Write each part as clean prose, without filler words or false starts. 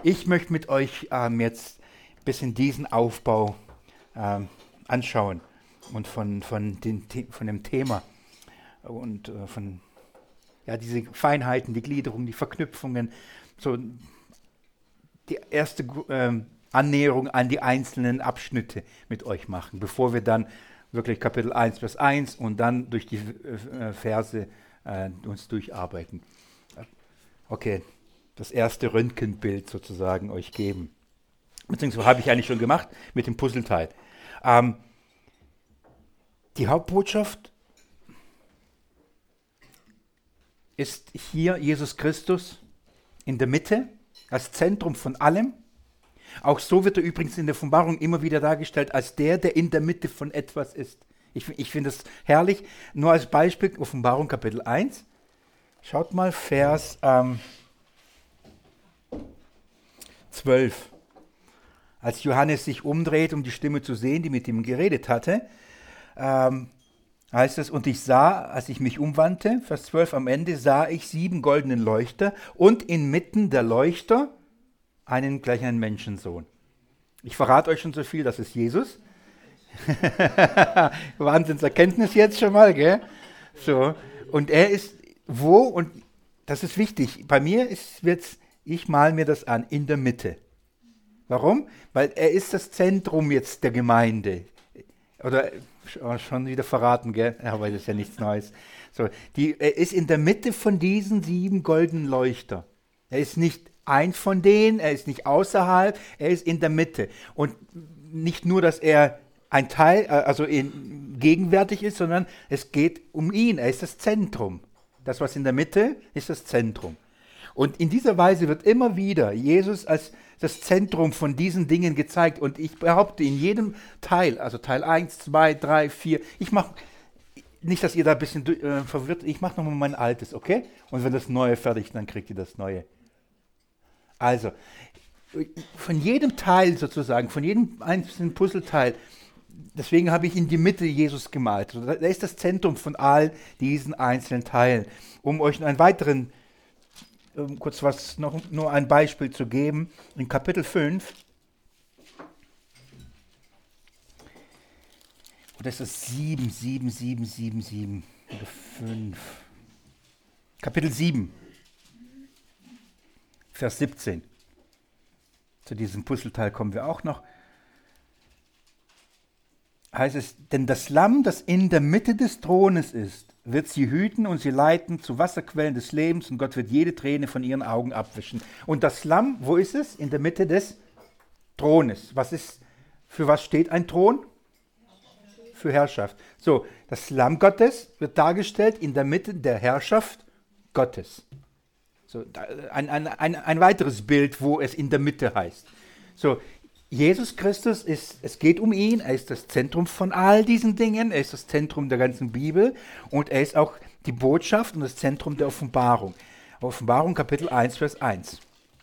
Ich möchte mit euch jetzt ein bisschen diesen Aufbau anschauen und von dem Thema und von diese Feinheiten, die Gliederung, die Verknüpfungen, so die erste Annäherung an die einzelnen Abschnitte mit euch machen, bevor wir dann wirklich Kapitel 1 Vers 1 und dann durch die Verse uns durcharbeiten. Okay, das erste Röntgenbild sozusagen euch geben. Beziehungsweise habe ich eigentlich schon gemacht mit dem Puzzleteil. Die Hauptbotschaft ist hier Jesus Christus in der Mitte, als Zentrum von allem. Auch so wird er übrigens in der Offenbarung immer wieder dargestellt, als der in der Mitte von etwas ist. Ich finde das herrlich. Nur als Beispiel, Offenbarung Kapitel 1. Schaut mal, Vers 12. Als Johannes sich umdreht, um die Stimme zu sehen, die mit ihm geredet hatte, heißt es, und ich sah, als ich mich umwandte, Vers 12 am Ende, sah ich 7 goldenen Leuchter und inmitten der Leuchter gleich einen Menschensohn. Ich verrate euch schon so viel, das ist Jesus. Wahnsinnserkenntnis jetzt schon mal, gell? So. Und er ist wo, und das ist wichtig, bei mir ich male mir das an, in der Mitte. Warum? Weil er ist das Zentrum jetzt der Gemeinde. Oder schon wieder verraten, gell? Aber das ist ja nichts Neues. So, er ist in der Mitte von diesen 7 goldenen Leuchter. Er ist nicht eins von denen, er ist nicht außerhalb, er ist in der Mitte. Und nicht nur, dass er ein Teil, gegenwärtig ist, sondern es geht um ihn, er ist das Zentrum. Das, was in der Mitte ist, das Zentrum. Und in dieser Weise wird immer wieder Jesus als das Zentrum von diesen Dingen gezeigt. Und ich behaupte, in jedem Teil, also Teil 1, 2, 3, 4, ich mache, nicht, dass ihr da ein bisschen verwirrt, ich mache nochmal mein Altes, okay? Und wenn das Neue fertig ist, dann kriegt ihr das Neue. Also, von jedem Teil sozusagen, von jedem einzelnen Puzzleteil, deswegen habe ich in die Mitte Jesus gemalt. Da ist das Zentrum von all diesen einzelnen Teilen. Um euch einen weiteren, nur ein Beispiel zu geben, in Kapitel 5, oder ist es 7 oder 5? Kapitel 7. Vers 17. Zu diesem Puzzleteil kommen wir auch noch. Heißt es, denn das Lamm, das in der Mitte des Thrones ist, wird sie hüten und sie leiten zu Wasserquellen des Lebens und Gott wird jede Träne von ihren Augen abwischen. Und das Lamm, wo ist es? In der Mitte des Thrones. Für was steht ein Thron? Für Herrschaft. So, das Lamm Gottes wird dargestellt in der Mitte der Herrschaft Gottes. So, ein weiteres Bild, wo es in der Mitte heißt. So, Jesus Christus es geht um ihn, er ist das Zentrum von all diesen Dingen, er ist das Zentrum der ganzen Bibel und er ist auch die Botschaft und das Zentrum der Offenbarung. Offenbarung Kapitel 1, Vers 1.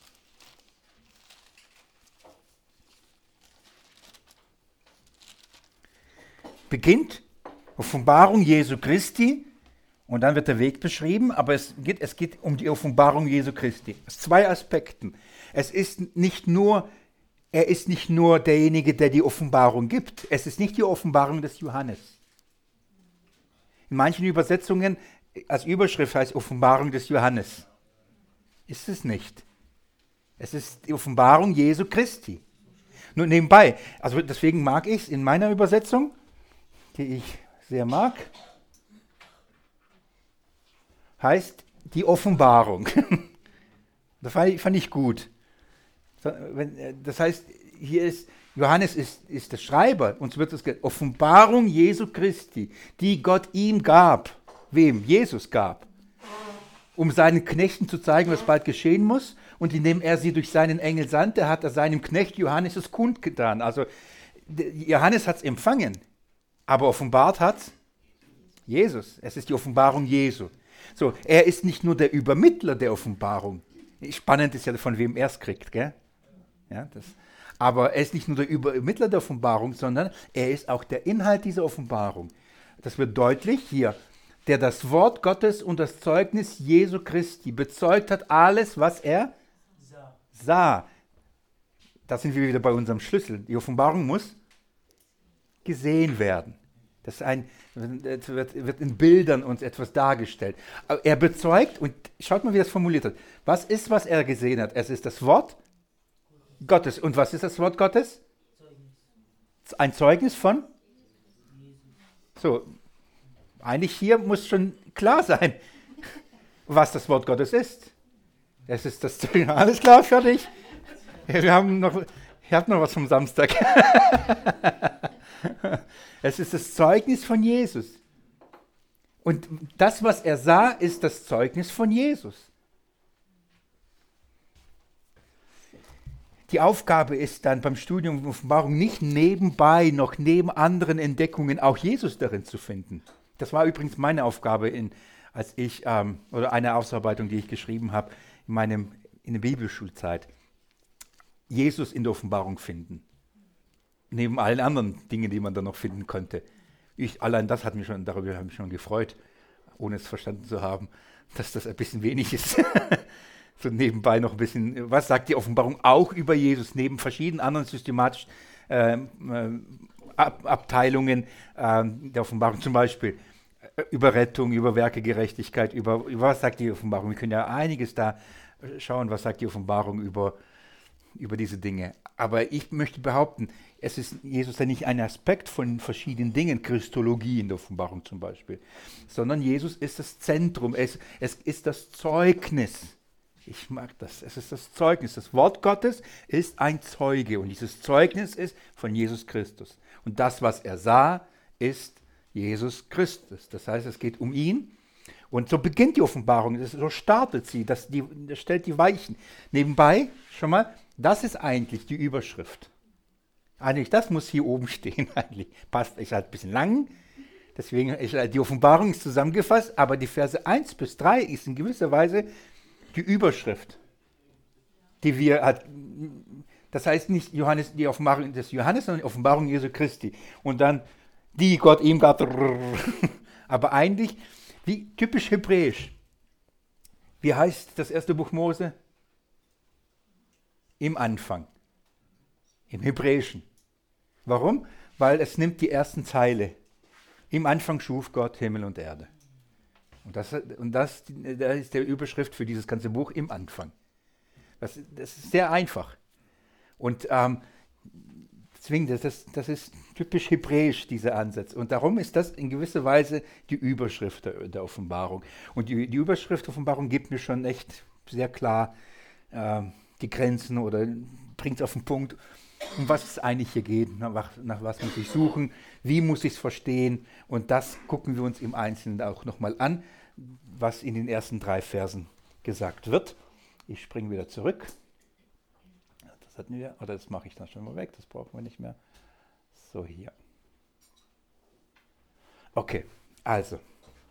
Beginnt Offenbarung Jesu Christi. Und dann wird der Weg beschrieben, aber es geht um die Offenbarung Jesu Christi. Aus 2 Aspekten. Er ist nicht nur derjenige, der die Offenbarung gibt. Es ist nicht die Offenbarung des Johannes. In manchen Übersetzungen als Überschrift heißt Offenbarung des Johannes. Ist es nicht. Es ist die Offenbarung Jesu Christi. Nur nebenbei, also deswegen mag ich es in meiner Übersetzung, die ich sehr mag, heißt die Offenbarung. Das fand ich gut. Das heißt, Johannes ist der Schreiber, uns wird es Offenbarung Jesu Christi, die Gott ihm gab. Wem? Jesus gab. Um seinen Knechten zu zeigen, was bald geschehen muss. Und indem er sie durch seinen Engel sandte, hat er seinem Knecht Johannes es kundgetan. Also Johannes hat es empfangen, aber offenbart hat Jesus. Es ist die Offenbarung Jesu. So, er ist nicht nur der Übermittler der Offenbarung. Spannend ist ja, von wem er es kriegt, gell? Ja, aber er ist nicht nur der Übermittler der Offenbarung, sondern er ist auch der Inhalt dieser Offenbarung. Das wird deutlich hier. Der das Wort Gottes und das Zeugnis Jesu Christi bezeugt hat, alles, was er sah. da sind wir wieder bei unserem Schlüssel. Die Offenbarung muss gesehen werden. Es wird in Bildern uns etwas dargestellt. Aber er bezeugt, und schaut mal, wie er es formuliert hat. Was ist, was er gesehen hat? Es ist das Wort Gottes. Und was ist das Wort Gottes? Ein Zeugnis von? So, eigentlich hier muss schon klar sein, was das Wort Gottes ist. Es ist das Zeugnis. Alles klar, fertig. Wir haben noch was vom Samstag. Es ist das Zeugnis von Jesus. Und das, was er sah, ist das Zeugnis von Jesus. Die Aufgabe ist dann beim Studium der Offenbarung nicht nebenbei, noch neben anderen Entdeckungen auch Jesus darin zu finden. Das war übrigens meine Aufgabe, oder eine Ausarbeitung, die ich geschrieben habe in der Bibelschulzeit. Jesus in der Offenbarung finden. Neben allen anderen Dingen, die man da noch finden konnte. Allein das hat mich darüber habe ich mich schon gefreut, ohne es verstanden zu haben, dass das ein bisschen wenig ist. So nebenbei noch ein bisschen, was sagt die Offenbarung auch über Jesus, neben verschiedenen anderen systematischen Abteilungen der Offenbarung, zum Beispiel über Rettung, über Werkegerechtigkeit, über was sagt die Offenbarung. Wir können ja einiges da schauen, was sagt die Offenbarung über diese Dinge. Aber ich möchte behaupten, es ist Jesus ja nicht ein Aspekt von verschiedenen Dingen, Christologie in der Offenbarung zum Beispiel, sondern Jesus ist das Zentrum, es ist das Zeugnis. Ich mag das, es ist das Zeugnis. Das Wort Gottes ist ein Zeuge und dieses Zeugnis ist von Jesus Christus. Und das, was er sah, ist Jesus Christus. Das heißt, es geht um ihn. Und so beginnt die Offenbarung, so startet sie, das stellt die Weichen. Nebenbei, schon mal, das ist eigentlich die Überschrift. Eigentlich, das muss hier oben stehen eigentlich. Ist halt ein bisschen lang, deswegen ist die Offenbarung ist zusammengefasst, aber die Verse 1 bis 3 ist in gewisser Weise die Überschrift, das heißt nicht die Offenbarung des Johannes, sondern die Offenbarung Jesu Christi. Und dann die Gott ihm gab, aber eigentlich, wie typisch hebräisch. Wie heißt das erste Buch Mose? Im Anfang. Im Hebräischen. Warum? Weil es nimmt die ersten Zeile. Im Anfang schuf Gott Himmel und Erde. Und das ist die Überschrift für dieses ganze Buch, im Anfang. Das ist sehr einfach. Und deswegen, das ist typisch hebräisch, dieser Ansatz. Und darum ist das in gewisser Weise die Überschrift der Offenbarung. Und die Überschrift der Offenbarung gibt mir schon echt sehr klar die Grenzen oder bringt es auf den Punkt, um was es eigentlich hier geht, nach was muss ich suchen, wie muss ich es verstehen. Und das gucken wir uns im Einzelnen auch nochmal an, was in den ersten 3 Versen gesagt wird. Ich springe wieder zurück. Das hatten wir, oder das mache ich dann schon mal weg, das brauchen wir nicht mehr. So, hier. Okay, also.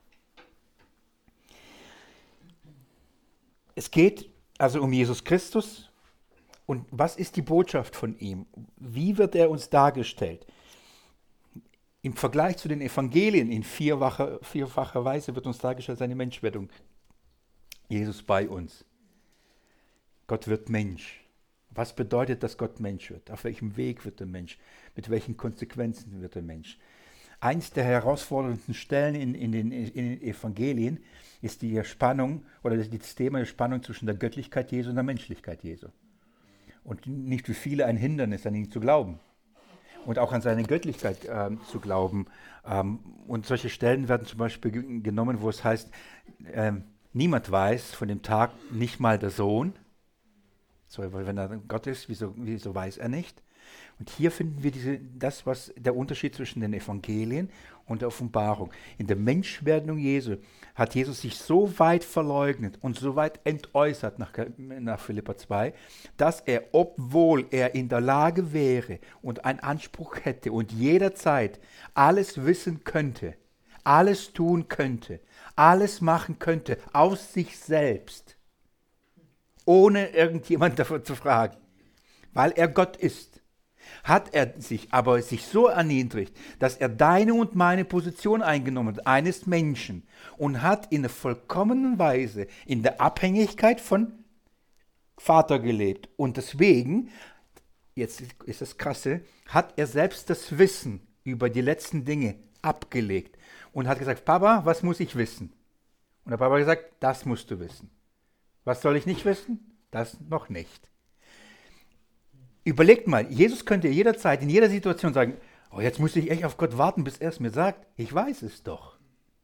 Es geht also um Jesus Christus. Und was ist die Botschaft von ihm? Wie wird er uns dargestellt? Im Vergleich zu den Evangelien in vierfacher Weise wird uns dargestellt seine Menschwerdung. Jesus bei uns. Gott wird Mensch. Was bedeutet, dass Gott Mensch wird? Auf welchem Weg wird er Mensch? Mit welchen Konsequenzen wird er Mensch? Eins der herausforderndsten Stellen in den Evangelien ist die Spannung oder das Thema der Spannung zwischen der Göttlichkeit Jesu und der Menschlichkeit Jesu. Und nicht für viele ein Hindernis, an ihn zu glauben. Und auch an seine Göttlichkeit zu glauben. Und solche Stellen werden zum Beispiel genommen, wo es heißt, niemand weiß von dem Tag, nicht mal der Sohn. So, weil wenn er Gott ist, wieso weiß er nicht? Und hier finden wir was der Unterschied zwischen den Evangelien und der Offenbarung. In der Menschwerdung Jesu hat Jesus sich so weit verleugnet und so weit entäußert nach Philipper 2, dass er, obwohl er in der Lage wäre und einen Anspruch hätte und jederzeit alles wissen könnte, alles tun könnte, alles machen könnte, aus sich selbst, ohne irgendjemand davon zu fragen, weil er Gott ist, hat er sich so erniedrigt, dass er deine und meine Position eingenommen hat, eines Menschen, und hat in der vollkommenen Weise in der Abhängigkeit von Vater gelebt. Und deswegen jetzt ist das Krasse, hat er selbst das Wissen über die letzten Dinge abgelegt und hat gesagt, Papa, was muss ich wissen? Und der Papa hat gesagt, das musst du wissen. Was soll ich nicht wissen? Das noch nicht. Überlegt mal, Jesus könnte jederzeit, in jeder Situation sagen, oh, jetzt muss ich echt auf Gott warten, bis er es mir sagt. Ich weiß es doch.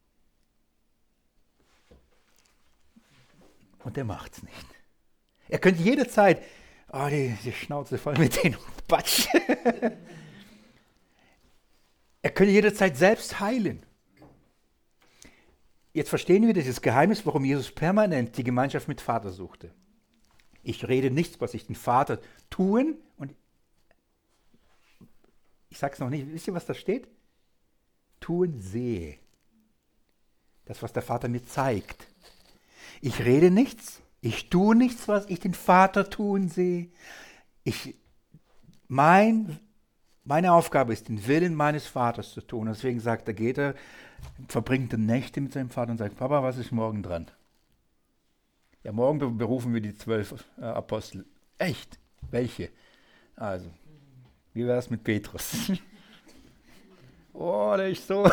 Und er macht es nicht. Er könnte jederzeit, oh, die Schnauze voll mit den Batsch. Er könnte jederzeit selbst heilen. Jetzt verstehen wir dieses Geheimnis, warum Jesus permanent die Gemeinschaft mit Vater suchte. Ich rede nichts, was ich den Vater tun und ich sage es noch nicht. Wisst ihr, was da steht? Tun sehe. Das, was der Vater mir zeigt. Ich rede nichts, ich tue nichts, was ich den Vater tun sehe. Meine Aufgabe ist, den Willen meines Vaters zu tun. Deswegen sagt er, geht er, verbringt die Nächte mit seinem Vater und sagt, Papa, was ist morgen dran? Ja, morgen berufen wir die 12 Apostel. Echt? Welche? Also, wie wäre es mit Petrus? Oh, der ist so.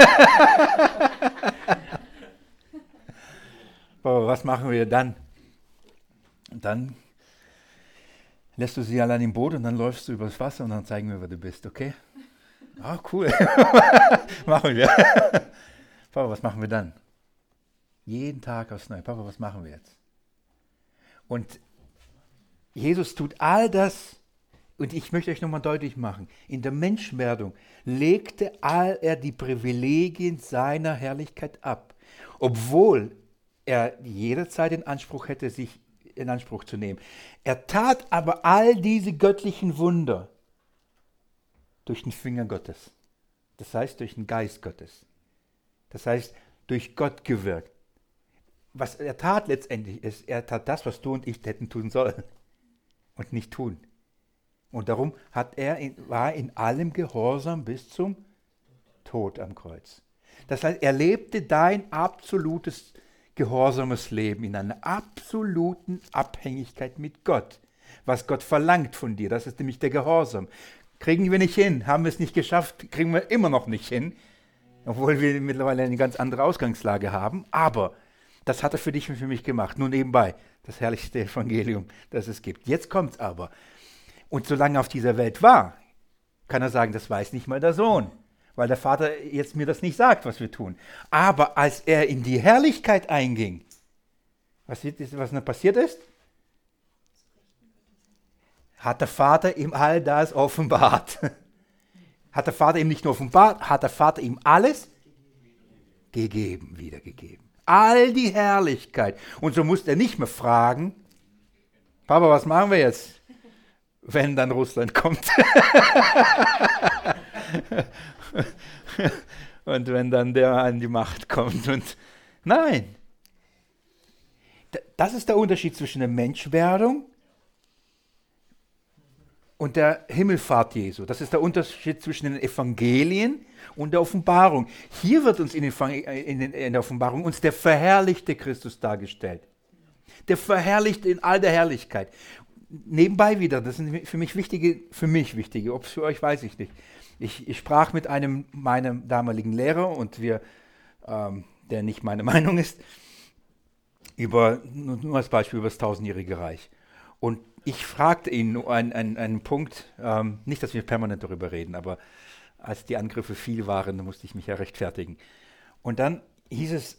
Papa, was machen wir dann? Und dann lässt du sie allein im Boot und dann läufst du übers Wasser und dann zeigen wir, wer du bist, okay? Ah, cool. Machen wir. Papa, was machen wir dann? Jeden Tag aufs Neue. Papa, was machen wir jetzt? Und Jesus tut all das, und ich möchte euch nochmal deutlich machen, in der Menschwerdung legte er die Privilegien seiner Herrlichkeit ab, obwohl er jederzeit den Anspruch hätte, sich in Anspruch zu nehmen. Er tat aber all diese göttlichen Wunder durch den Finger Gottes. Das heißt, durch den Geist Gottes. Das heißt, durch Gott gewirkt. Was er tat letztendlich ist, er tat das, was du und ich hätten tun sollen und nicht tun. Und darum war in allem Gehorsam bis zum Tod am Kreuz. Das heißt, er lebte dein absolutes gehorsames Leben in einer absoluten Abhängigkeit mit Gott. Was Gott verlangt von dir, das ist nämlich der Gehorsam. Kriegen wir nicht hin, haben wir es nicht geschafft, kriegen wir immer noch nicht hin, obwohl wir mittlerweile eine ganz andere Ausgangslage haben, aber das hat er für dich und für mich gemacht, nur nebenbei, das herrlichste Evangelium, das es gibt. Jetzt kommt es aber. Und solange er auf dieser Welt war, kann er sagen, das weiß nicht mal der Sohn, weil der Vater jetzt mir das nicht sagt, was wir tun. Aber als er in die Herrlichkeit einging, was dann passiert ist? Hat der Vater ihm all das offenbart. Hat der Vater ihm nicht nur offenbart, hat der Vater ihm alles gegeben, wiedergegeben. All die Herrlichkeit. Und so musste er nicht mehr fragen, Papa, was machen wir jetzt, wenn dann Russland kommt? Und wenn dann der an die Macht kommt. Und nein. Das ist der Unterschied zwischen der Menschwerdung und der Himmelfahrt Jesu. Das ist der Unterschied zwischen den Evangelien und der Offenbarung. Hier wird uns in der Offenbarung uns der verherrlichte Christus dargestellt. Der verherrlichte in all der Herrlichkeit. Nebenbei wieder, das sind für mich wichtige, ob es für euch weiß ich nicht. Ich sprach mit meinem damaligen Lehrer und der nicht meine Meinung ist, nur als Beispiel über das 1000-jährige Reich. Und ich fragte ihn einen Punkt, nicht, dass wir permanent darüber reden, aber als die Angriffe viel waren, da musste ich mich ja rechtfertigen. Und dann hieß es,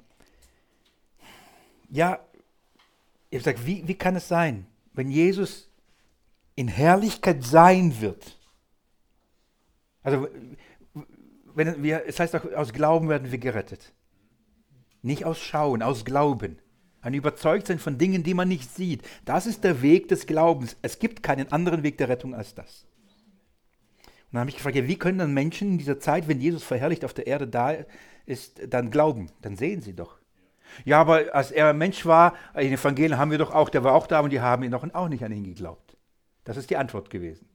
ich habe gesagt, wie kann es sein, wenn Jesus in Herrlichkeit sein wird? Also, es heißt auch, aus Glauben werden wir gerettet. Nicht aus Schauen, aus Glauben. Ein Überzeugtsein von Dingen, die man nicht sieht. Das ist der Weg des Glaubens. Es gibt keinen anderen Weg der Rettung als das. Und dann habe ich gefragt, wie können dann Menschen in dieser Zeit, wenn Jesus verherrlicht auf der Erde da ist, dann glauben? Dann sehen sie doch. Ja, aber als er Mensch war, in den Evangelien haben wir doch auch, der war auch da und die haben ihn auch nicht an ihn geglaubt. Das ist die Antwort gewesen.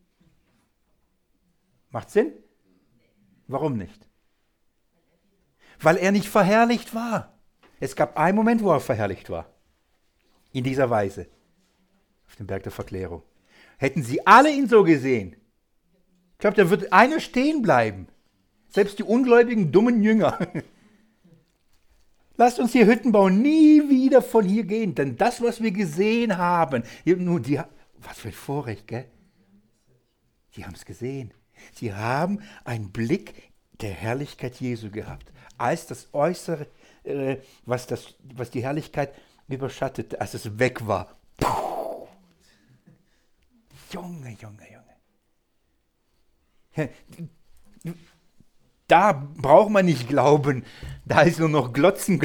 Macht Sinn? Warum nicht? Weil er nicht verherrlicht war. Es gab einen Moment, wo er verherrlicht war. In dieser Weise. Auf dem Berg der Verklärung. Hätten sie alle ihn so gesehen, ich glaube, da wird einer stehen bleiben. Selbst die ungläubigen, dummen Jünger. Lasst uns hier Hütten bauen, nie wieder von hier gehen, denn das, was wir gesehen haben, was für ein Vorrecht, gell? Die haben es gesehen. Sie haben einen Blick der Herrlichkeit Jesu gehabt, als das Äußere, was die Herrlichkeit überschattete, als es weg war. Puh. Junge. Da braucht man nicht glauben, da ist nur noch Glotzen.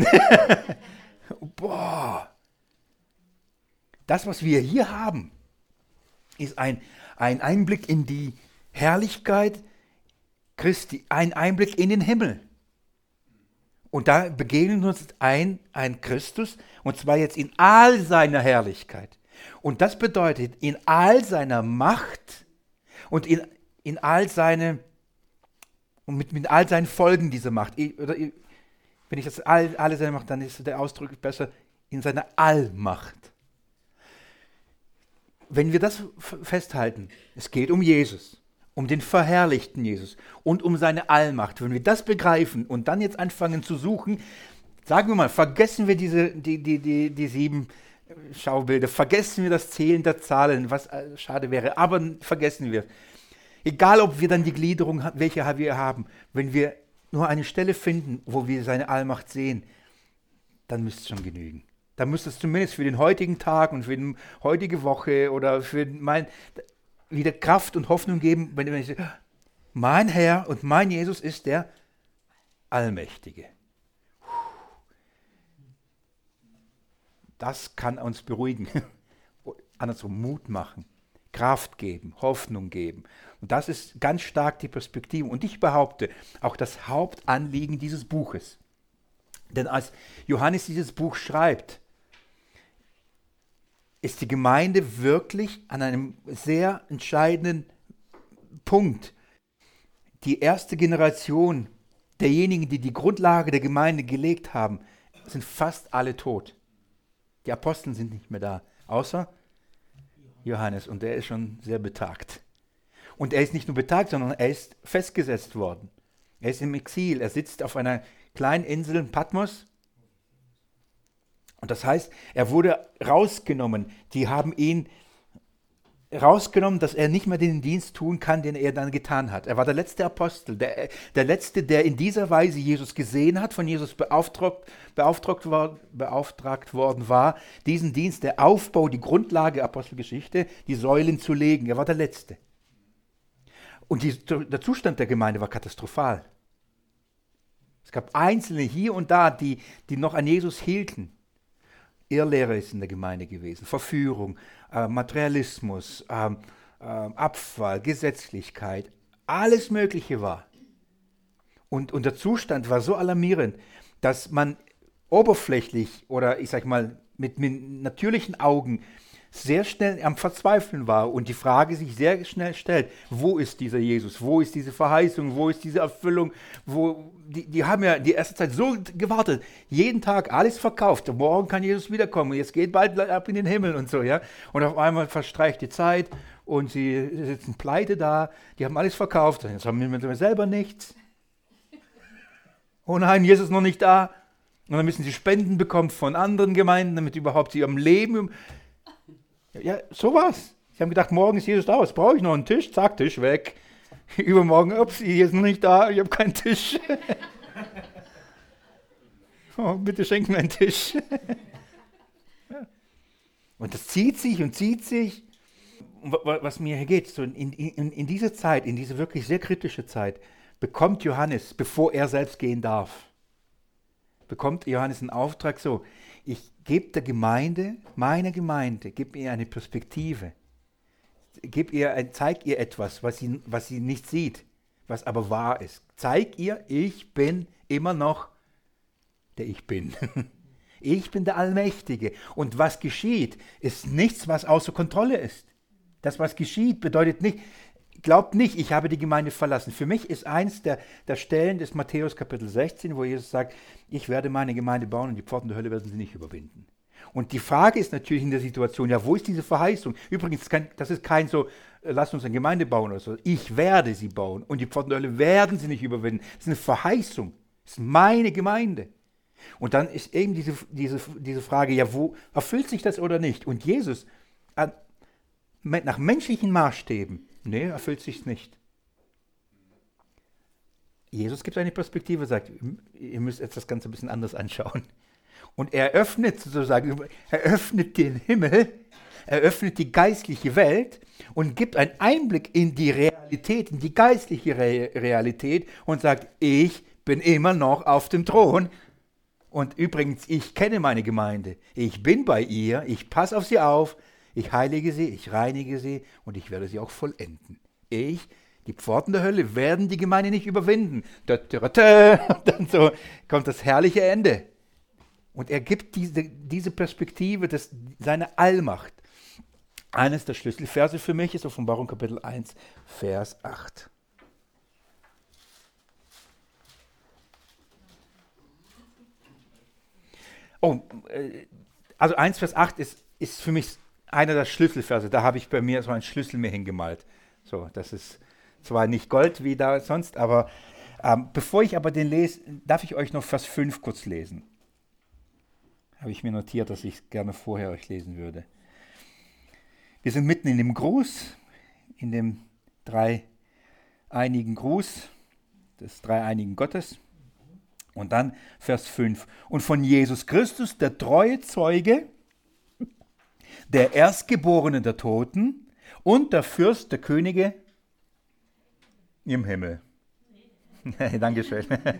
Boah. Das, was wir hier haben, ist ein Einblick in die Herrlichkeit Christi, ein Einblick in den Himmel. Und da begegnet uns ein Christus, und zwar jetzt in all seiner Herrlichkeit. Und das bedeutet, in all seiner Macht und in all seine und mit all seinen Folgen dieser Macht. Wenn ich das alle seine Macht, dann ist der Ausdruck besser, in seiner Allmacht. Wenn wir das festhalten, es geht um Jesus, um den verherrlichten Jesus und um seine Allmacht. Wenn wir das begreifen und dann jetzt anfangen zu suchen, sagen wir mal, vergessen wir die 7 Schaubilder, vergessen wir das Zählen der Zahlen, was schade wäre, aber vergessen wir. Egal, ob wir dann die Gliederung, welche wir haben, wenn wir nur eine Stelle finden, wo wir seine Allmacht sehen, dann müsste es schon genügen. Dann müsste es zumindest für den heutigen Tag und für die heutige Woche oder für wieder Kraft und Hoffnung geben, wenn ich sage, mein Herr und mein Jesus ist der Allmächtige. Das kann uns beruhigen, andersrum Mut machen, Kraft geben, Hoffnung geben. Und das ist ganz stark die Perspektive. Und ich behaupte, auch das Hauptanliegen dieses Buches. Denn als Johannes dieses Buch schreibt, ist die Gemeinde wirklich an einem sehr entscheidenden Punkt. Die erste Generation derjenigen, die die Grundlage der Gemeinde gelegt haben, sind fast alle tot. Die Apostel sind nicht mehr da, außer Johannes, und der ist schon sehr betagt. Und er ist nicht nur betagt, sondern er ist festgesetzt worden. Er ist im Exil, er sitzt auf einer kleinen Insel in Patmos. Und das heißt, er wurde rausgenommen. Die haben ihn rausgenommen, dass er nicht mehr den Dienst tun kann, den er dann getan hat. Er war der letzte Apostel, der letzte, der in dieser Weise Jesus gesehen hat, von Jesus beauftragt worden war, diesen Dienst, der Aufbau, die Grundlage Apostelgeschichte, die Säulen zu legen. Er war der Letzte. Und der Zustand der Gemeinde war katastrophal. Es gab Einzelne hier und da, die noch an Jesus hielten. Irrlehre ist in der Gemeinde gewesen, Verführung, Materialismus, Abfall, Gesetzlichkeit, alles Mögliche war. Und der Zustand war so alarmierend, dass man oberflächlich oder ich sag mal mit natürlichen Augen sehr schnell am Verzweifeln war und die Frage sich sehr schnell stellt, wo ist dieser Jesus, wo ist diese Verheißung, wo ist diese Erfüllung, die haben ja die erste Zeit so gewartet, jeden Tag alles verkauft, morgen kann Jesus wiederkommen, jetzt geht bald ab in den Himmel und so, ja, und auf einmal verstreicht die Zeit und sie sitzen pleite da, die haben alles verkauft, jetzt haben wir selber nichts, oh nein, Jesus ist noch nicht da, und dann müssen sie Spenden bekommen von anderen Gemeinden, damit überhaupt sie am Leben. Ja, sowas. Sie haben gedacht, morgen ist Jesus da, was brauche ich noch? Einen Tisch? Zack, Tisch weg. Übermorgen, ups, Jesus ist noch nicht da, ich habe keinen Tisch. Oh, bitte schenk mir einen Tisch. Ja. Und das zieht sich und zieht sich. Und was mir hier geht, so in dieser Zeit, in diese wirklich sehr kritische Zeit, bekommt Johannes, bevor er selbst gehen darf, bekommt Johannes einen Auftrag so, ich gebe der Gemeinde, meiner Gemeinde, gebe ihr eine Perspektive. Zeig ihr etwas, was sie nicht sieht, was aber wahr ist. Zeig ihr, ich bin immer noch der Ich Bin. Ich bin der Allmächtige. Und was geschieht, ist nichts, was außer Kontrolle ist. Das, was geschieht, bedeutet nicht, glaubt nicht, ich habe die Gemeinde verlassen. Für mich ist eins der Stellen des Matthäus Kapitel 16, wo Jesus sagt, ich werde meine Gemeinde bauen und die Pforten der Hölle werden sie nicht überwinden. Und die Frage ist natürlich in der Situation, ja, wo ist diese Verheißung? Übrigens, das ist kein so, lasst uns eine Gemeinde bauen oder so. Ich werde sie bauen und die Pforten der Hölle werden sie nicht überwinden. Das ist eine Verheißung. Das ist meine Gemeinde. Und dann ist eben diese Frage, ja, wo erfüllt sich das oder nicht? Und Jesus, nach menschlichen Maßstäben, nee, erfüllt sich es nicht. Jesus gibt eine Perspektive, sagt, ihr müsst jetzt das Ganze ein bisschen anders anschauen. Und er öffnet sozusagen, er öffnet den Himmel, er öffnet die geistliche Welt und gibt einen Einblick in die Realität, in die geistliche Realität und sagt, ich bin immer noch auf dem Thron. Und übrigens, ich kenne meine Gemeinde. Ich bin bei ihr, ich passe auf sie auf, ich heilige sie, ich reinige sie und ich werde sie auch vollenden. Die Pforten der Hölle werden die Gemeinde nicht überwinden. Und dann so kommt das herrliche Ende. Und er gibt diese Perspektive, seine Allmacht. Eines der Schlüsselverse für mich ist Offenbarung Kapitel 1, Vers 8. Also 1, Vers 8 ist für mich einer der Schlüsselverse. Da habe ich bei mir so einen Schlüssel mir hingemalt. So, das ist zwar nicht Gold wie da sonst, aber bevor ich aber den lese, darf ich euch noch Vers 5 kurz lesen. Habe ich mir notiert, dass ich es gerne vorher euch lesen würde. Wir sind mitten in dem Gruß, in dem dreieinigen Gruß des dreieinigen Gottes. Und dann Vers 5. Und von Jesus Christus, der treue Zeuge, der Erstgeborene der Toten und der Fürst der Könige im Himmel. Dankeschön.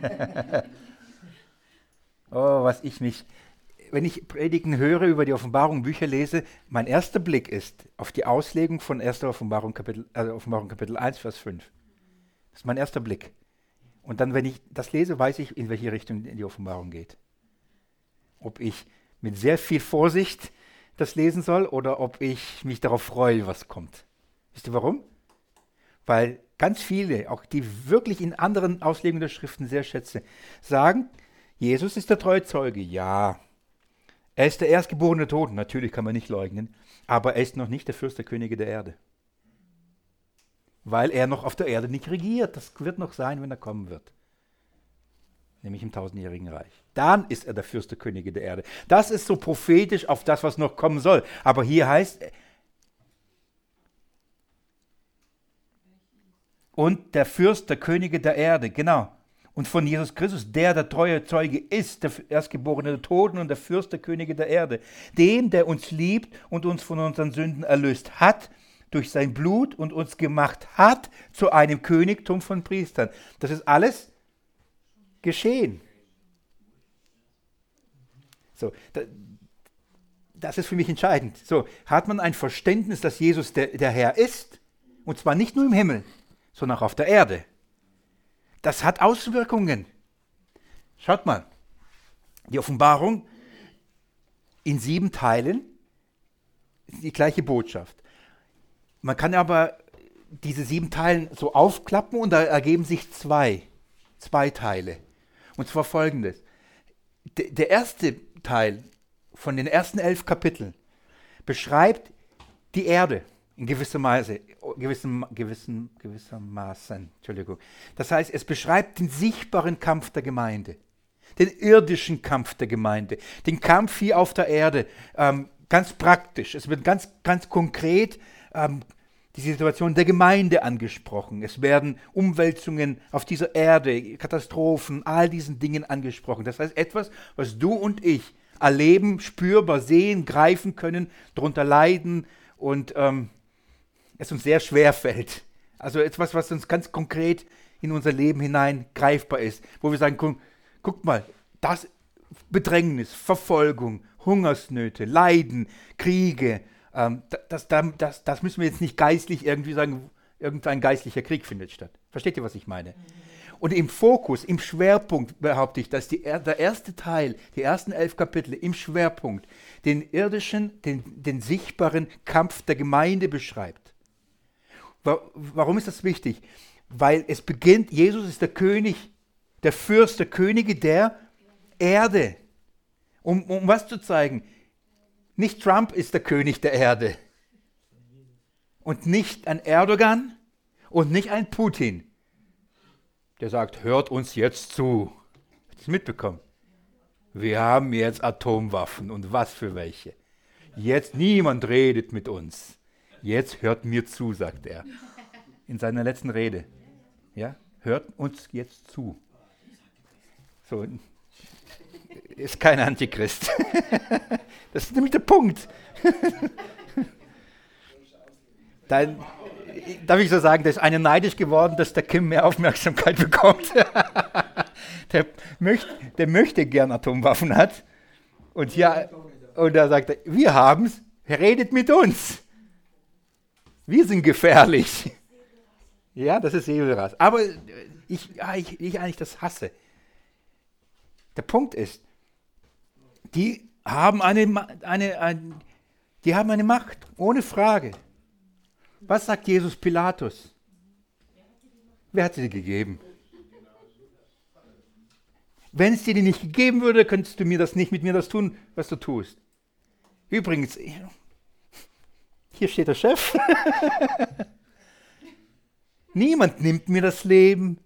Wenn ich Predigen höre, über die Offenbarung, Bücher lese, mein erster Blick ist auf die Auslegung von 1. Offenbarung Kapitel 1, Vers 5. Das ist mein erster Blick. Und dann, wenn ich das lese, weiß ich, in welche Richtung die Offenbarung geht. Ob ich mit sehr viel Vorsicht das lesen soll oder ob ich mich darauf freue, was kommt. Wisst ihr warum? Weil ganz viele, auch die wirklich in anderen Auslegungen der Schriften sehr schätze, sagen, Jesus ist der treue Zeuge. Ja, er ist der Erstgeborene der Toten, natürlich kann man nicht leugnen, aber er ist noch nicht der Fürst der Könige der Erde. Weil er noch auf der Erde nicht regiert. Das wird noch sein, wenn er kommen wird. Nämlich im 1000-jährigen Reich. Dann ist er der Fürst der Könige der Erde. Das ist so prophetisch auf das, was noch kommen soll. Aber hier heißt, und der Fürst der Könige der Erde, genau. Und von Jesus Christus, der treue Zeuge ist, der Erstgeborene der Toten und der Fürst der Könige der Erde. Dem, der uns liebt und uns von unseren Sünden erlöst hat, durch sein Blut und uns gemacht hat zu einem Königtum von Priestern. Das ist alles geschehen. So, das ist für mich entscheidend. So, hat man ein Verständnis, dass Jesus der Herr ist, und zwar nicht nur im Himmel, sondern auch auf der Erde. Das hat Auswirkungen. Schaut mal, die Offenbarung in 7 Teilen ist die gleiche Botschaft. Man kann aber diese 7 Teilen so aufklappen und da ergeben sich zwei Teile. Und zwar folgendes. Der erste Teil von den ersten 11 Kapiteln beschreibt die Erde in gewissermaßen. Entschuldigung. Das heißt, es beschreibt den sichtbaren Kampf der Gemeinde, den irdischen Kampf der Gemeinde, den Kampf hier auf der Erde, ganz praktisch. Es wird ganz, ganz konkret die Situation der Gemeinde angesprochen. Es werden Umwälzungen auf dieser Erde, Katastrophen, all diesen Dingen angesprochen. Das heißt, etwas, was du und ich erleben, spürbar sehen, greifen können, darunter leiden und es uns sehr schwer fällt. Also etwas, was uns ganz konkret in unser Leben hinein greifbar ist, wo wir sagen, guck mal, das Bedrängnis, Verfolgung, Hungersnöte, Leiden, Kriege, das müssen wir jetzt nicht geistlich irgendwie sagen, irgendein geistlicher Krieg findet statt. Versteht ihr, was ich meine? Und im Fokus, im Schwerpunkt behaupte ich, dass der erste Teil, die ersten 11 Kapitel im Schwerpunkt den irdischen, den sichtbaren Kampf der Gemeinde beschreibt. Warum ist das wichtig? Weil es beginnt, Jesus ist der König, der Fürst der Könige der Erde. Um was zu zeigen? Nicht Trump ist der König der Erde. Und nicht ein Erdogan und nicht ein Putin, der sagt, hört uns jetzt zu. Habt ihr es mitbekommen? Wir haben jetzt Atomwaffen und was für welche. Jetzt niemand redet mit uns. Jetzt hört mir zu, sagt er. In seiner letzten Rede. Ja, hört uns jetzt zu. So, ist kein Antichrist. Das ist nämlich der Punkt. Dann darf ich so sagen, da ist einer neidisch geworden, dass der Kim mehr Aufmerksamkeit bekommt. Der möchte gern Atomwaffen hat. Und da sagt er, wir haben's, redet mit uns. Wir sind gefährlich. Ja, das ist Säbelras. Aber ich eigentlich das hasse. Der Punkt ist, die haben eine Macht, ohne Frage. Was sagt Jesus Pilatus? Wer hat sie dir gegeben? Wenn es dir die nicht gegeben würde, könntest du mit mir das tun, was du tust. Übrigens, hier steht der Chef. Niemand nimmt mir das Leben.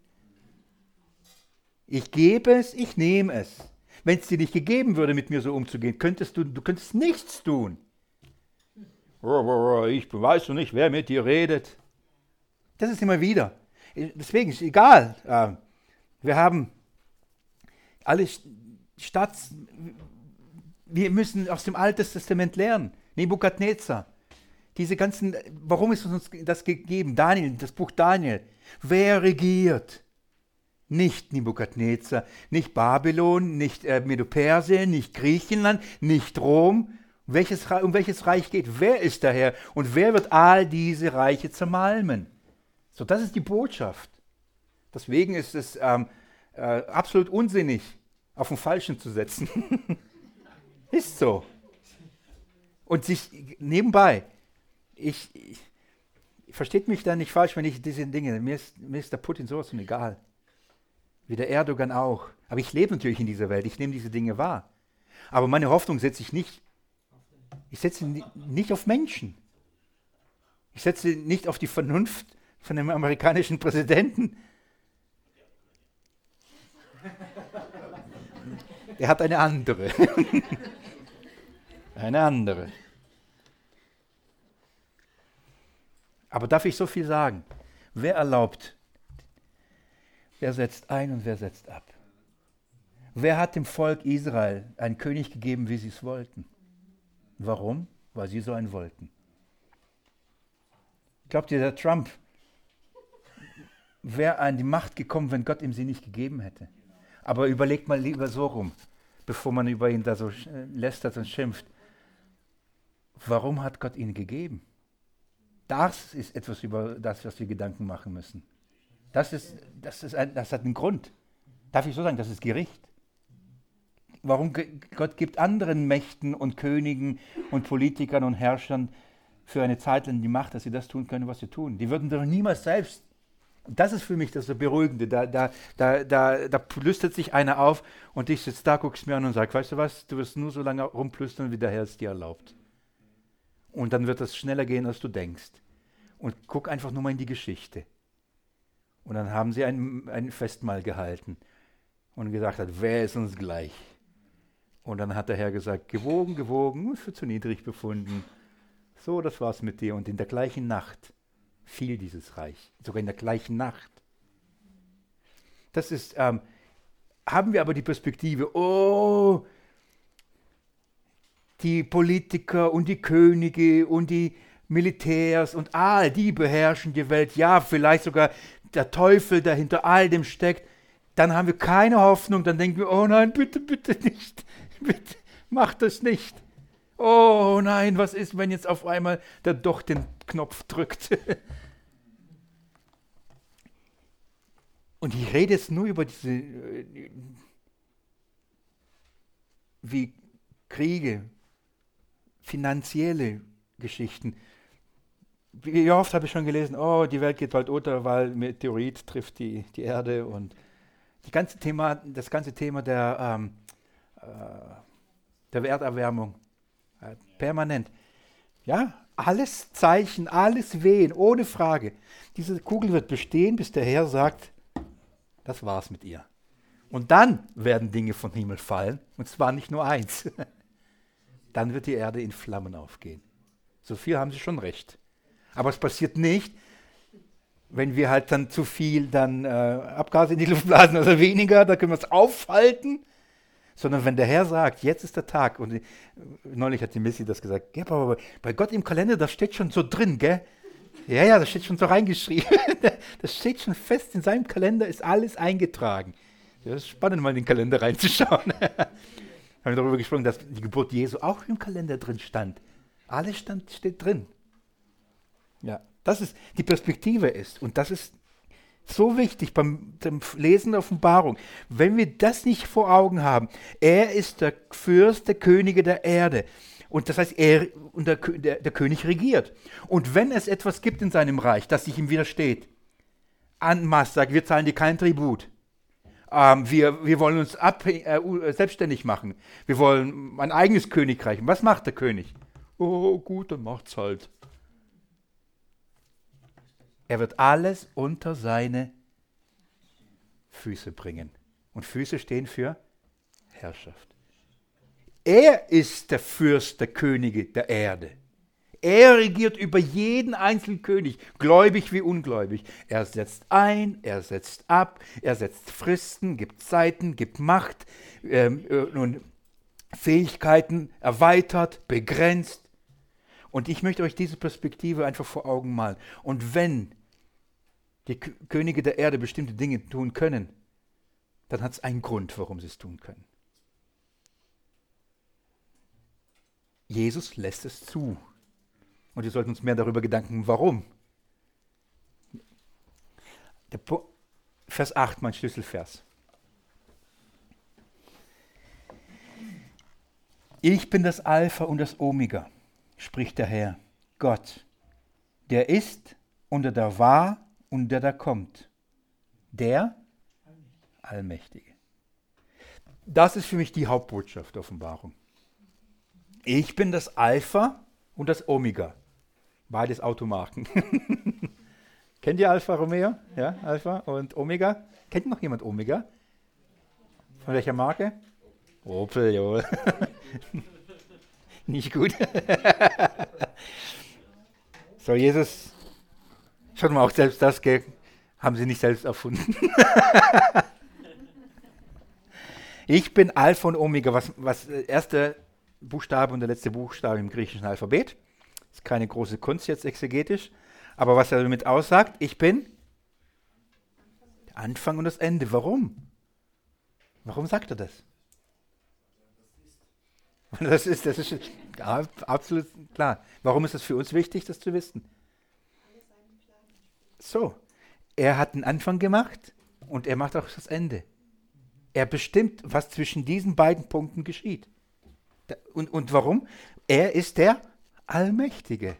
Ich gebe es, ich nehme es. Wenn es dir nicht gegeben würde, mit mir so umzugehen, könntest du nichts tun. Ich weiß noch nicht, wer mit dir redet. Das ist immer wieder. Deswegen ist egal. Wir haben alle wir müssen aus dem Alten Testament lernen. Nebukadnezar. Diese ganzen, warum ist uns das gegeben? Daniel, das Buch Daniel. Wer regiert? Nicht Nebukadnezar, nicht Babylon, nicht Medo-Persien, nicht Griechenland, nicht Rom. Um welches Reich geht? Wer ist der Herr? Und wer wird all diese Reiche zermalmen? So, das ist die Botschaft. Deswegen ist es absolut unsinnig, auf den Falschen zu setzen. Ist so. Und sich nebenbei, versteht mich da nicht falsch, wenn ich diese Dinge, mir ist der Putin sowas von egal. Wie der Erdogan auch. Aber ich lebe natürlich in dieser Welt, ich nehme diese Dinge wahr. Aber meine Hoffnung setze ich nicht auf Menschen. Ich setze nicht auf die Vernunft von dem amerikanischen Präsidenten. Er hat eine andere. Eine andere. Aber darf ich so viel sagen? Wer erlaubt? Wer setzt ein und wer setzt ab? Wer hat dem Volk Israel einen König gegeben, wie sie es wollten? Warum? Weil sie so einen wollten. Glaubt ihr, der Trump wäre an die Macht gekommen, wenn Gott ihm sie nicht gegeben hätte? Aber überlegt mal lieber so rum, bevor man über ihn da so lästert und schimpft. Warum hat Gott ihn gegeben? Das ist etwas, über das, was wir Gedanken machen müssen. Das hat einen Grund. Darf ich so sagen, das ist Gericht. Warum Gott gibt anderen Mächten und Königen und Politikern und Herrschern für eine Zeit lang die Macht, dass sie das tun können, was sie tun. Die würden doch niemals selbst. Das ist für mich das Beruhigende. Da plüstert sich einer auf und ich sitze da, guckst mir an und sage, weißt du was, du wirst nur so lange rumplüstern, wie der Herr es dir erlaubt. Und dann wird das schneller gehen, als du denkst. Und guck einfach nur mal in die Geschichte. Und dann haben sie ein Festmahl gehalten und gesagt hat, wer ist uns gleich? Und dann hat der Herr gesagt, gewogen und für zu niedrig befunden. So, das war's mit dir. Und in der gleichen Nacht fiel dieses Reich. Sogar in der gleichen Nacht. Das ist, haben wir aber die Perspektive, oh, die Politiker und die Könige und die Militärs und all die beherrschen die Welt. Ja, vielleicht sogar der Teufel, der hinter all dem steckt. Dann haben wir keine Hoffnung. Dann denken wir, oh nein, bitte, bitte nicht. Bitte, mach das nicht. Oh nein, was ist, wenn jetzt auf einmal der doch den Knopf drückt? Und ich rede jetzt nur über diese, wie Kriege, finanzielle Geschichten. Wie oft habe ich schon gelesen, oh, die Welt geht bald unter, weil ein Meteorit trifft die Erde und das ganze Thema der Erderwärmung. Permanent. Ja, alles Zeichen, alles Wehen, ohne Frage. Diese Kugel wird bestehen, bis der Herr sagt, das war's mit ihr. Und dann werden Dinge vom Himmel fallen, und zwar nicht nur eins. Dann wird die Erde in Flammen aufgehen. So viel haben Sie schon recht. Aber es passiert nicht, wenn wir halt dann zu viel dann Abgase in die Luft blasen oder weniger, da können wir es aufhalten. Sondern wenn der Herr sagt, jetzt ist der Tag, und neulich hat die Missy das gesagt, ja, aber bei Gott im Kalender, das steht schon so drin, gell? Ja, das steht schon so reingeschrieben. Das steht schon fest, in seinem Kalender ist alles eingetragen. Das ist spannend, mal in den Kalender reinzuschauen. Haben wir darüber gesprochen, dass die Geburt Jesu auch im Kalender drin stand. Alles steht drin. Ja, das ist, die Perspektive ist, und das ist so wichtig beim Lesen der Offenbarung. Wenn wir das nicht vor Augen haben, er ist der Fürst der Könige der Erde. Und das heißt, der König regiert. Und wenn es etwas gibt in seinem Reich, das sich ihm widersteht, en masse sagt, wir zahlen dir keinen Tribut. Wir wollen uns selbstständig machen. Wir wollen ein eigenes Königreich. Was macht der König? Oh, gut, dann macht's halt. Er wird alles unter seine Füße bringen. Und Füße stehen für Herrschaft. Er ist der Fürst der Könige der Erde. Er regiert über jeden einzelnen König, gläubig wie ungläubig. Er setzt ein, er setzt ab, er setzt Fristen, gibt Zeiten, gibt Macht, und Fähigkeiten, erweitert, begrenzt. Und ich möchte euch diese Perspektive einfach vor Augen malen. Und wenn die Könige der Erde bestimmte Dinge tun können, dann hat es einen Grund, warum sie es tun können. Jesus lässt es zu. Und wir sollten uns mehr darüber Gedanken machen, warum. Vers 8, mein Schlüsselvers. Ich bin das Alpha und das Omega, spricht der Herr, Gott, der ist und der da war und der da kommt, der Allmächtige. Das ist für mich die Hauptbotschaft der Offenbarung. Ich bin das Alpha und das Omega. Beides Automarken. Kennt ihr Alfa Romeo? Ja, Alpha und Omega? Kennt noch jemand Omega? Von welcher Marke? Opel, jawohl. Nicht gut. So, Jesus, schaut mal, auch selbst das haben sie nicht selbst erfunden. Ich bin Alpha und Omega, was der erste Buchstabe und der letzte Buchstabe im griechischen Alphabet. Ist keine große Kunst jetzt exegetisch, aber was er damit aussagt, ich bin der Anfang und das Ende. Warum? Warum sagt er das? Das ist ja, absolut klar. Warum ist es für uns wichtig, das zu wissen? So, er hat einen Anfang gemacht und er macht auch das Ende. Er bestimmt, was zwischen diesen beiden Punkten geschieht. Und warum? Er ist der Allmächtige.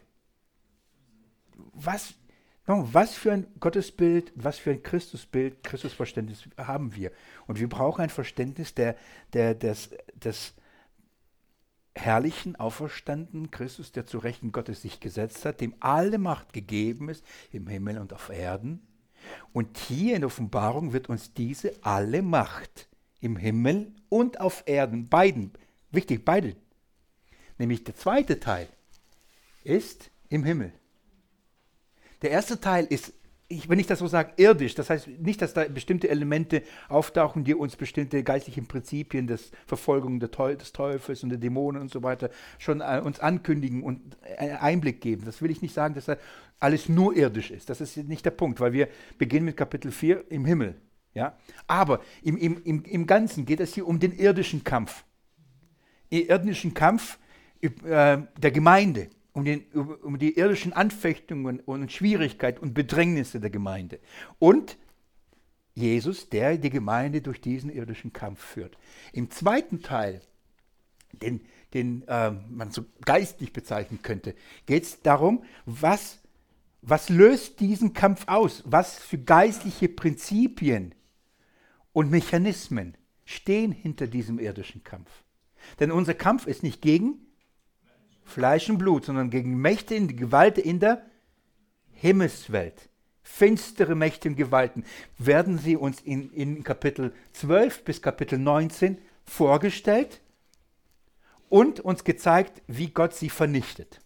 Was für ein Gottesbild, was für ein Christusbild, Christusverständnis haben wir? Und wir brauchen ein Verständnis des herrlichen, auferstandenen Christus, der zu Rechten Gottes sich gesetzt hat, dem alle Macht gegeben ist, im Himmel und auf Erden. Und hier in der Offenbarung wird uns diese alle Macht im Himmel und auf Erden, beiden, wichtig, beide, nämlich der zweite Teil, ist im Himmel. Der erste Teil ist, wenn ich das so sage, irdisch. Das heißt nicht, dass da bestimmte Elemente auftauchen, die uns bestimmte geistliche Prinzipien des Verfolgung des Teufels und der Dämonen und so weiter schon uns ankündigen und einen Einblick geben. Das will ich nicht sagen, dass da alles nur irdisch ist. Das ist nicht der Punkt, weil wir beginnen mit Kapitel 4 im Himmel. Ja? Aber im Ganzen geht es hier um den irdischen Kampf. Den irdischen Kampf der Gemeinde. Um die irdischen Anfechtungen und Schwierigkeiten und Bedrängnisse der Gemeinde. Und Jesus, der die Gemeinde durch diesen irdischen Kampf führt. Im zweiten Teil, den man so geistlich bezeichnen könnte, geht es darum, was löst diesen Kampf aus? Was für geistliche Prinzipien und Mechanismen stehen hinter diesem irdischen Kampf? Denn unser Kampf ist nicht gegen Fleisch und Blut, sondern gegen Mächte und Gewalten in der Himmelswelt. Finstere Mächte und Gewalten werden sie uns in Kapitel 12 bis Kapitel 19 vorgestellt und uns gezeigt, wie Gott sie vernichtet.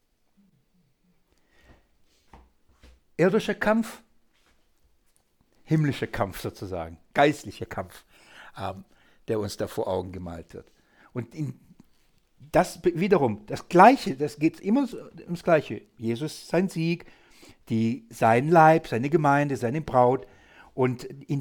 Irdischer Kampf, himmlischer Kampf sozusagen, geistlicher Kampf, der uns da vor Augen gemalt wird. Und das wiederum, das Gleiche, das geht immer ums Gleiche. Jesus, sein Sieg, sein Leib, seine Gemeinde, seine Braut. Und in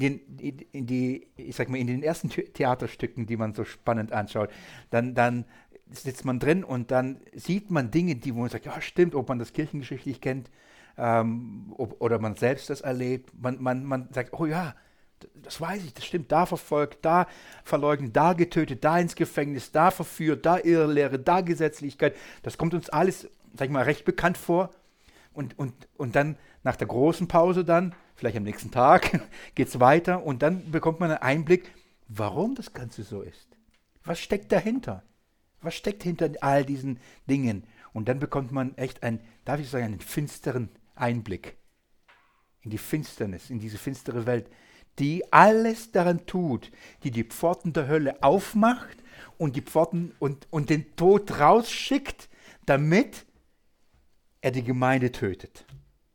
den ersten Theaterstücken, die man so spannend anschaut, dann sitzt man drin und dann sieht man Dinge, die man sagt, ja stimmt, ob man das kirchengeschichtlich kennt, oder man selbst das erlebt. Man sagt, oh ja, das weiß ich, das stimmt, da verfolgt, da verleugnet, da getötet, da ins Gefängnis, da verführt, da Irrlehre, da Gesetzlichkeit. Das kommt uns alles, sag ich mal, recht bekannt vor. Und dann nach der großen Pause dann, vielleicht am nächsten Tag, geht es weiter und dann bekommt man einen Einblick, warum das Ganze so ist. Was steckt dahinter? Was steckt hinter all diesen Dingen? Und dann bekommt man echt darf ich sagen, einen finsteren Einblick in die Finsternis, in diese finstere Welt, die alles daran tut, die Pforten der Hölle aufmacht und die Pforten und den Tod rausschickt, damit er die Gemeinde tötet.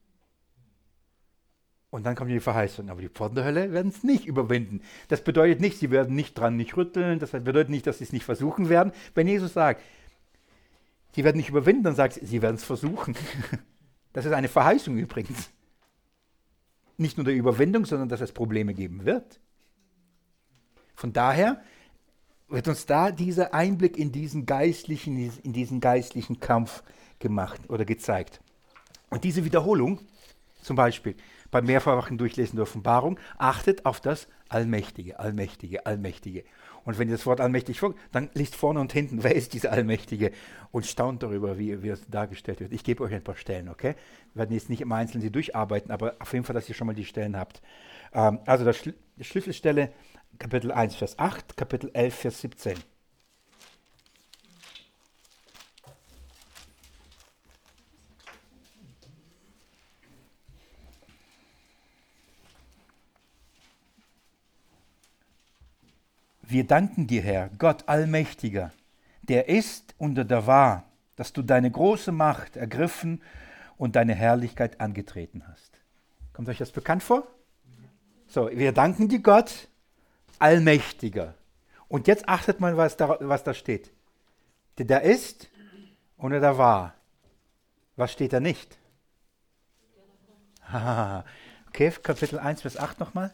Und dann kommt die Verheißung, aber die Pforten der Hölle werden es nicht überwinden. Das bedeutet nicht, sie werden nicht rütteln, das bedeutet nicht, dass sie es nicht versuchen werden. Wenn Jesus sagt, sie werden nicht überwinden, dann sagt sie werden es versuchen. Das ist eine Verheißung übrigens. Nicht nur der Überwindung, sondern dass es Probleme geben wird. Von daher wird uns da dieser Einblick in diesen geistlichen Kampf gemacht oder gezeigt. Und diese Wiederholung, zum Beispiel beim mehrfachen Durchlesen der Offenbarung, achtet auf das Allmächtige, Allmächtige, Allmächtige. Und wenn ihr das Wort allmächtig folgt, dann liest vorne und hinten, wer ist dieser Allmächtige? Und staunt darüber, wie es dargestellt wird. Ich gebe euch ein paar Stellen, okay? Wir werden jetzt nicht im Einzelnen sie durcharbeiten, aber auf jeden Fall, dass ihr schon mal die Stellen habt. Also die Schlüsselstelle, Kapitel 1, Vers 8, Kapitel 11, Vers 17. Wir danken dir, Herr, Gott Allmächtiger, der ist und der war, dass du deine große Macht ergriffen und deine Herrlichkeit angetreten hast. Kommt euch das bekannt vor? So, wir danken dir, Gott Allmächtiger. Und jetzt achtet mal, was da steht. Der da ist und der war. Was steht da nicht? Okay, Kapitel 1 bis 8 nochmal.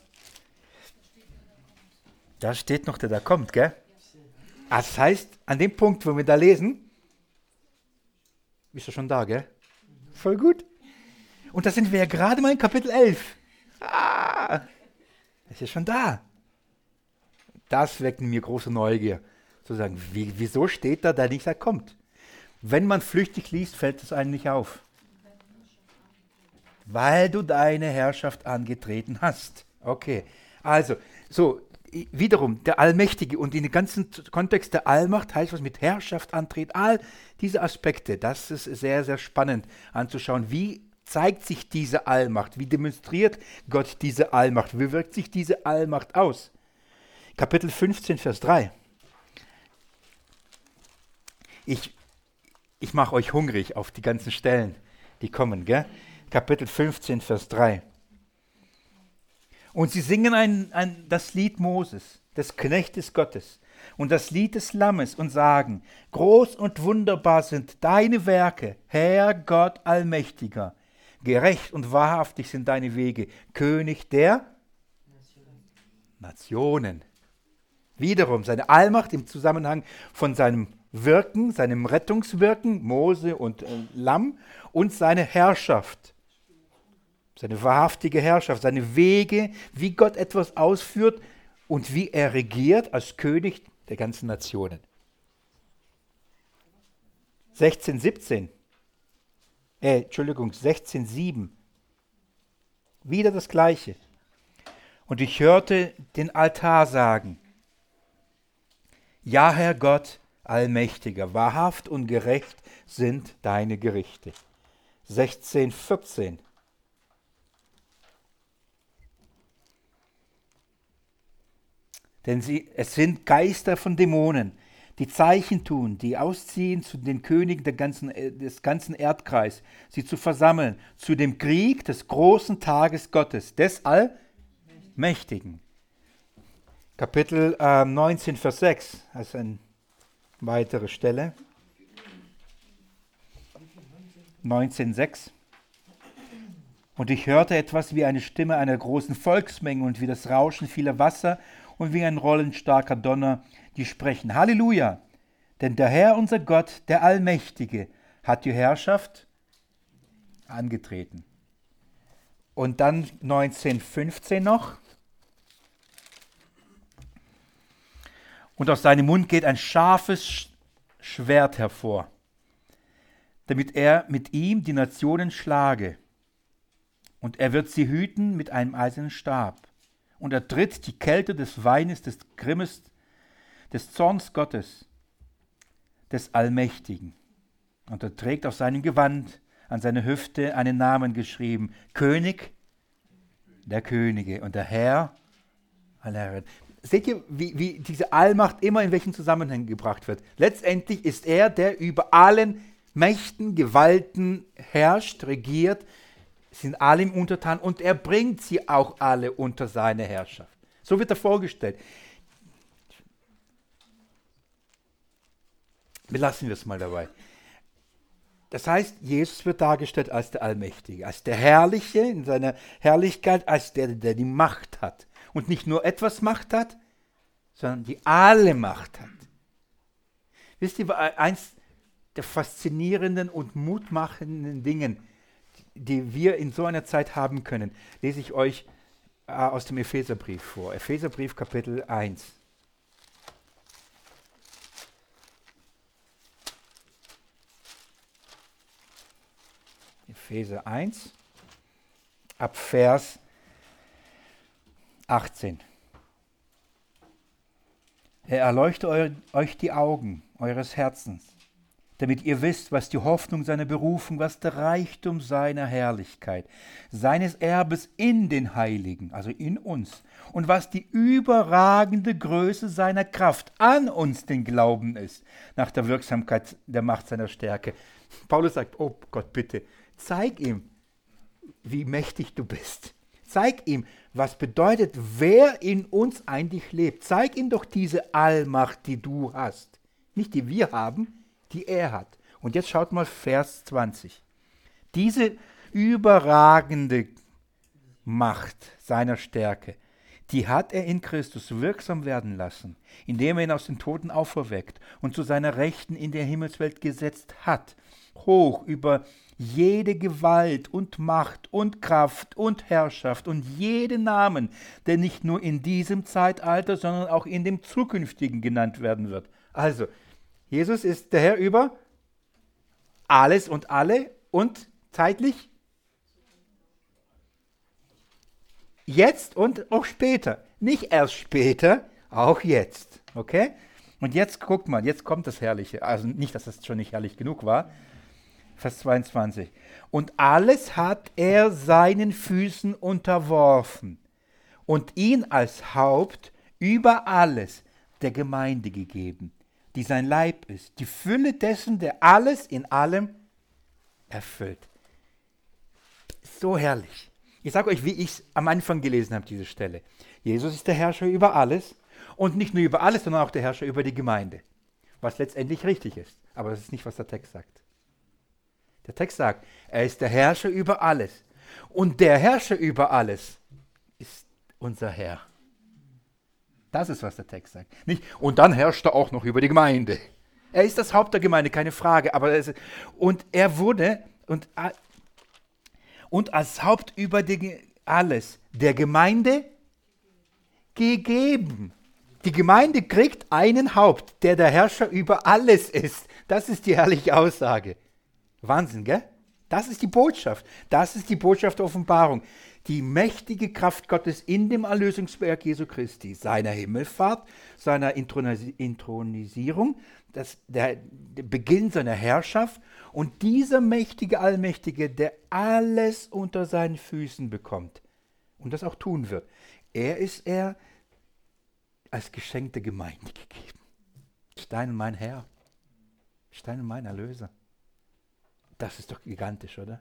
Da steht noch, der da kommt, gell? Das heißt, an dem Punkt, wo wir da lesen, ist er schon da, gell? Voll gut. Und da sind wir ja gerade mal in Kapitel 11. Ist ja schon da. Das weckt in mir große Neugier. Zu sagen, wieso steht da nicht, er kommt? Wenn man flüchtig liest, fällt es einem nicht auf. Weil du deine Herrschaft angetreten hast. Okay, also, so, wiederum, der Allmächtige und in dem ganzen Kontext der Allmacht heißt was mit Herrschaft antreten, all diese Aspekte, das ist sehr, sehr spannend anzuschauen. Wie zeigt sich diese Allmacht? Wie demonstriert Gott diese Allmacht? Wie wirkt sich diese Allmacht aus? Kapitel 15, Vers 3. Ich mache euch hungrig auf die ganzen Stellen, die kommen, gell? Kapitel 15, Vers 3. Und sie singen das Lied Moses, des Knechtes Gottes, und das Lied des Lammes und sagen, groß und wunderbar sind deine Werke, Herr Gott Allmächtiger. Gerecht und wahrhaftig sind deine Wege, König der Nationen. Wiederum seine Allmacht im Zusammenhang von seinem Wirken, seinem Rettungswirken, Mose und Lamm, und seine Herrschaft. Seine wahrhaftige Herrschaft, seine Wege, wie Gott etwas ausführt und wie er regiert als König der ganzen Nationen. 16,7. Wieder das Gleiche. Und ich hörte den Altar sagen, ja, Herr Gott, Allmächtiger, wahrhaft und gerecht sind deine Gerichte. 16,14. Denn es sind Geister von Dämonen, die Zeichen tun, die ausziehen zu den Königen des ganzen Erdkreises, sie zu versammeln, zu dem Krieg des großen Tages Gottes, des Allmächtigen. Kapitel 19, Vers 6, also eine weitere Stelle. 19,6. Und ich hörte etwas wie eine Stimme einer großen Volksmenge und wie das Rauschen vieler Wasser und wie ein Rollen starker Donner, die sprechen: Halleluja! Denn der Herr, unser Gott, der Allmächtige, hat die Herrschaft angetreten. Und dann 19,15 noch. Und aus seinem Mund geht ein scharfes Schwert hervor, damit er mit ihm die Nationen schlage. Und er wird sie hüten mit einem eisernen Stab. Und er tritt die Kälte des Weines, des Grimmes, des Zorns Gottes, des Allmächtigen. Und er trägt auf seinem Gewand an seiner Hüfte einen Namen geschrieben: König der Könige und der Herr aller Herren. Seht ihr, wie diese Allmacht immer in welchen Zusammenhängen gebracht wird? Letztendlich ist er, der über allen Mächten, Gewalten herrscht, regiert, sind alle ihm untertan und er bringt sie auch alle unter seine Herrschaft. So wird er vorgestellt. Belassen wir es mal dabei. Das heißt, Jesus wird dargestellt als der Allmächtige, als der Herrliche in seiner Herrlichkeit, als der die Macht hat. Und nicht nur etwas Macht hat, sondern die alle Macht hat. Wisst ihr, eins der faszinierenden und mutmachenden Dingen, die wir in so einer Zeit haben können, lese ich euch aus dem Epheserbrief vor. Epheserbrief Kapitel 1. Epheser 1, ab Vers 18. Er erleuchte euch die Augen eures Herzens, damit ihr wisst, was die Hoffnung seiner Berufung, was der Reichtum seiner Herrlichkeit, seines Erbes in den Heiligen, also in uns, und was die überragende Größe seiner Kraft an uns, den Glauben ist, nach der Wirksamkeit der Macht seiner Stärke. Paulus sagt: Oh Gott, bitte, zeig ihm, wie mächtig du bist. Zeig ihm, was bedeutet, wer in uns eigentlich lebt. Zeig ihm doch diese Allmacht, die du hast. Nicht die wir haben, die er hat. Und jetzt schaut mal Vers 20. Diese überragende Macht seiner Stärke, die hat er in Christus wirksam werden lassen, indem er ihn aus den Toten auferweckt und zu seiner Rechten in der Himmelswelt gesetzt hat, hoch über jede Gewalt und Macht und Kraft und Herrschaft und jeden Namen, der nicht nur in diesem Zeitalter, sondern auch in dem zukünftigen genannt werden wird. Also, Jesus ist der Herr über alles und alle und zeitlich jetzt und auch später. Nicht erst später, auch jetzt. Okay? Und jetzt guckt mal, jetzt kommt das Herrliche. Also nicht, dass das schon nicht herrlich genug war. Vers 22. Und alles hat er seinen Füßen unterworfen und ihn als Haupt über alles der Gemeinde gegeben, die sein Leib ist, die Fülle dessen, der alles in allem erfüllt. So herrlich. Ich sage euch, wie ich es am Anfang gelesen habe, diese Stelle. Jesus ist der Herrscher über alles und nicht nur über alles, sondern auch der Herrscher über die Gemeinde. Was letztendlich richtig ist. Aber das ist nicht, was der Text sagt. Der Text sagt, er ist der Herrscher über alles. Und der Herrscher über alles ist unser Herr. Das ist, was der Text sagt. Nicht, und dann herrscht er auch noch über die Gemeinde. Er ist das Haupt der Gemeinde, keine Frage. Aber und er wurde und als Haupt über alles der Gemeinde gegeben. Die Gemeinde kriegt einen Haupt, der Herrscher über alles ist. Das ist die herrliche Aussage. Wahnsinn, gell? Das ist die Botschaft. Das ist die Botschaft der Offenbarung. Die mächtige Kraft Gottes in dem Erlösungswerk Jesu Christi, seiner Himmelfahrt, seiner Inthronisierung, der Beginn seiner Herrschaft und dieser mächtige Allmächtige, der alles unter seinen Füßen bekommt und das auch tun wird. Er als Geschenk der Gemeinde gegeben. Stein und mein Herr, Stein und mein Erlöser. Das ist doch gigantisch, oder?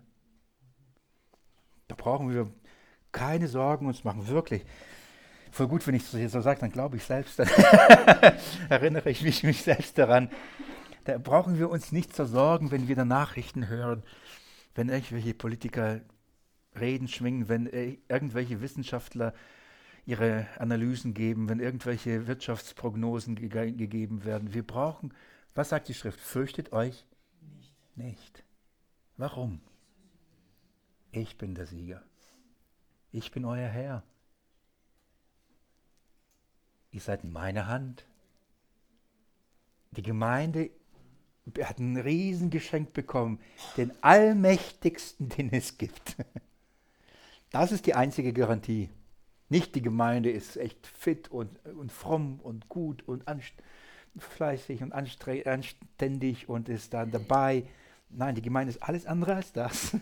Da brauchen wir keine Sorgen uns machen, wirklich. Voll gut, wenn ich es so sage, dann glaube ich selbst, dann erinnere ich mich selbst daran. Da brauchen wir uns nicht zu sorgen, wenn wir da Nachrichten hören, wenn irgendwelche Politiker Reden schwingen, wenn irgendwelche Wissenschaftler ihre Analysen geben, wenn irgendwelche Wirtschaftsprognosen gegeben werden. Wir brauchen, was sagt die Schrift? Fürchtet euch nicht. Warum? Ich bin der Sieger. Ich bin euer Herr. Ihr seid in meiner Hand. Die Gemeinde hat ein Riesengeschenk bekommen, den allmächtigsten, den es gibt. Das ist die einzige Garantie. Nicht die Gemeinde ist echt fit und fromm und gut und fleißig und anständig und ist da dabei. Nein, die Gemeinde ist alles andere als das.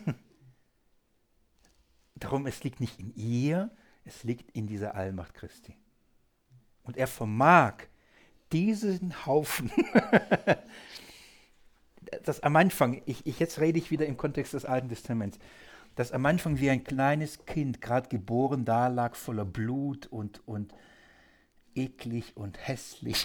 Darum, es liegt nicht in ihr, es liegt in dieser Allmacht Christi. Und er vermag diesen Haufen, das am Anfang, jetzt rede ich wieder im Kontext des Alten Testaments, dass am Anfang wie ein kleines Kind, gerade geboren, da lag, voller Blut und eklig und hässlich.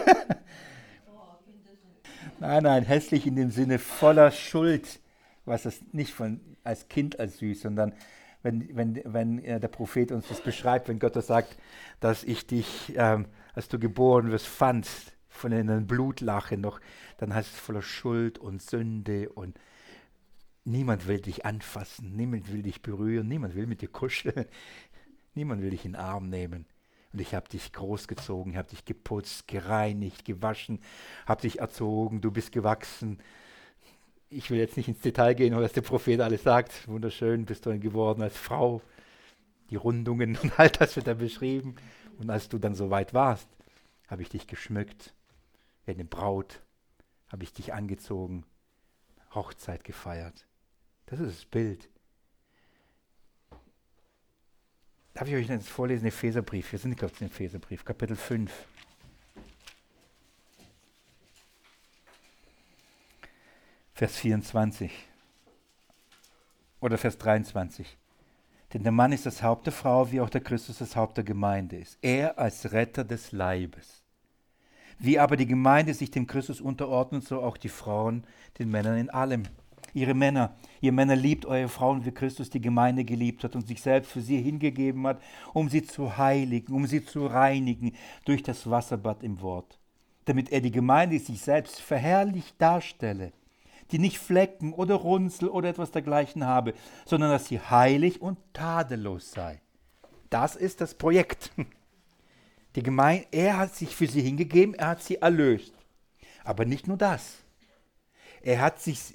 Nein, hässlich in dem Sinne voller Schuld, was das nicht als Kind als süß, sondern wenn der Prophet uns das beschreibt, wenn Gott das sagt, dass ich dich, als du geboren wirst, fandst, von einer Blutlache noch, dann heißt es voller Schuld und Sünde und niemand will dich anfassen, niemand will dich berühren, niemand will mit dir kuscheln, niemand will dich in den Arm nehmen. Und ich habe dich großgezogen, habe dich geputzt, gereinigt, gewaschen, habe dich erzogen, du bist gewachsen. Ich will jetzt nicht ins Detail gehen, was der Prophet alles sagt. Wunderschön bist du dann geworden als Frau. Die Rundungen und all das wird da beschrieben. Und als du dann so weit warst, habe ich dich geschmückt. Wie eine Braut habe ich dich angezogen. Hochzeit gefeiert. Das ist das Bild. Darf ich euch jetzt vorlesen, Epheserbrief? Wir sind gerade im Epheserbrief, Kapitel 5. Vers 24 oder Vers 23. Denn der Mann ist das Haupt der Frau, wie auch der Christus das Haupt der Gemeinde ist. Er als Retter des Leibes. Wie aber die Gemeinde sich dem Christus unterordnet, so auch die Frauen den Männern in allem. Ihr Männer liebt eure Frauen, wie Christus die Gemeinde geliebt hat und sich selbst für sie hingegeben hat, um sie zu heiligen, um sie zu reinigen durch das Wasserbad im Wort. Damit er die Gemeinde sich selbst verherrlicht darstelle, die nicht Flecken oder Runzel oder etwas dergleichen habe, sondern dass sie heilig und tadellos sei. Das ist das Projekt. Die Gemeinde, er hat sich für sie hingegeben, er hat sie erlöst. Aber nicht nur das. Er hat sich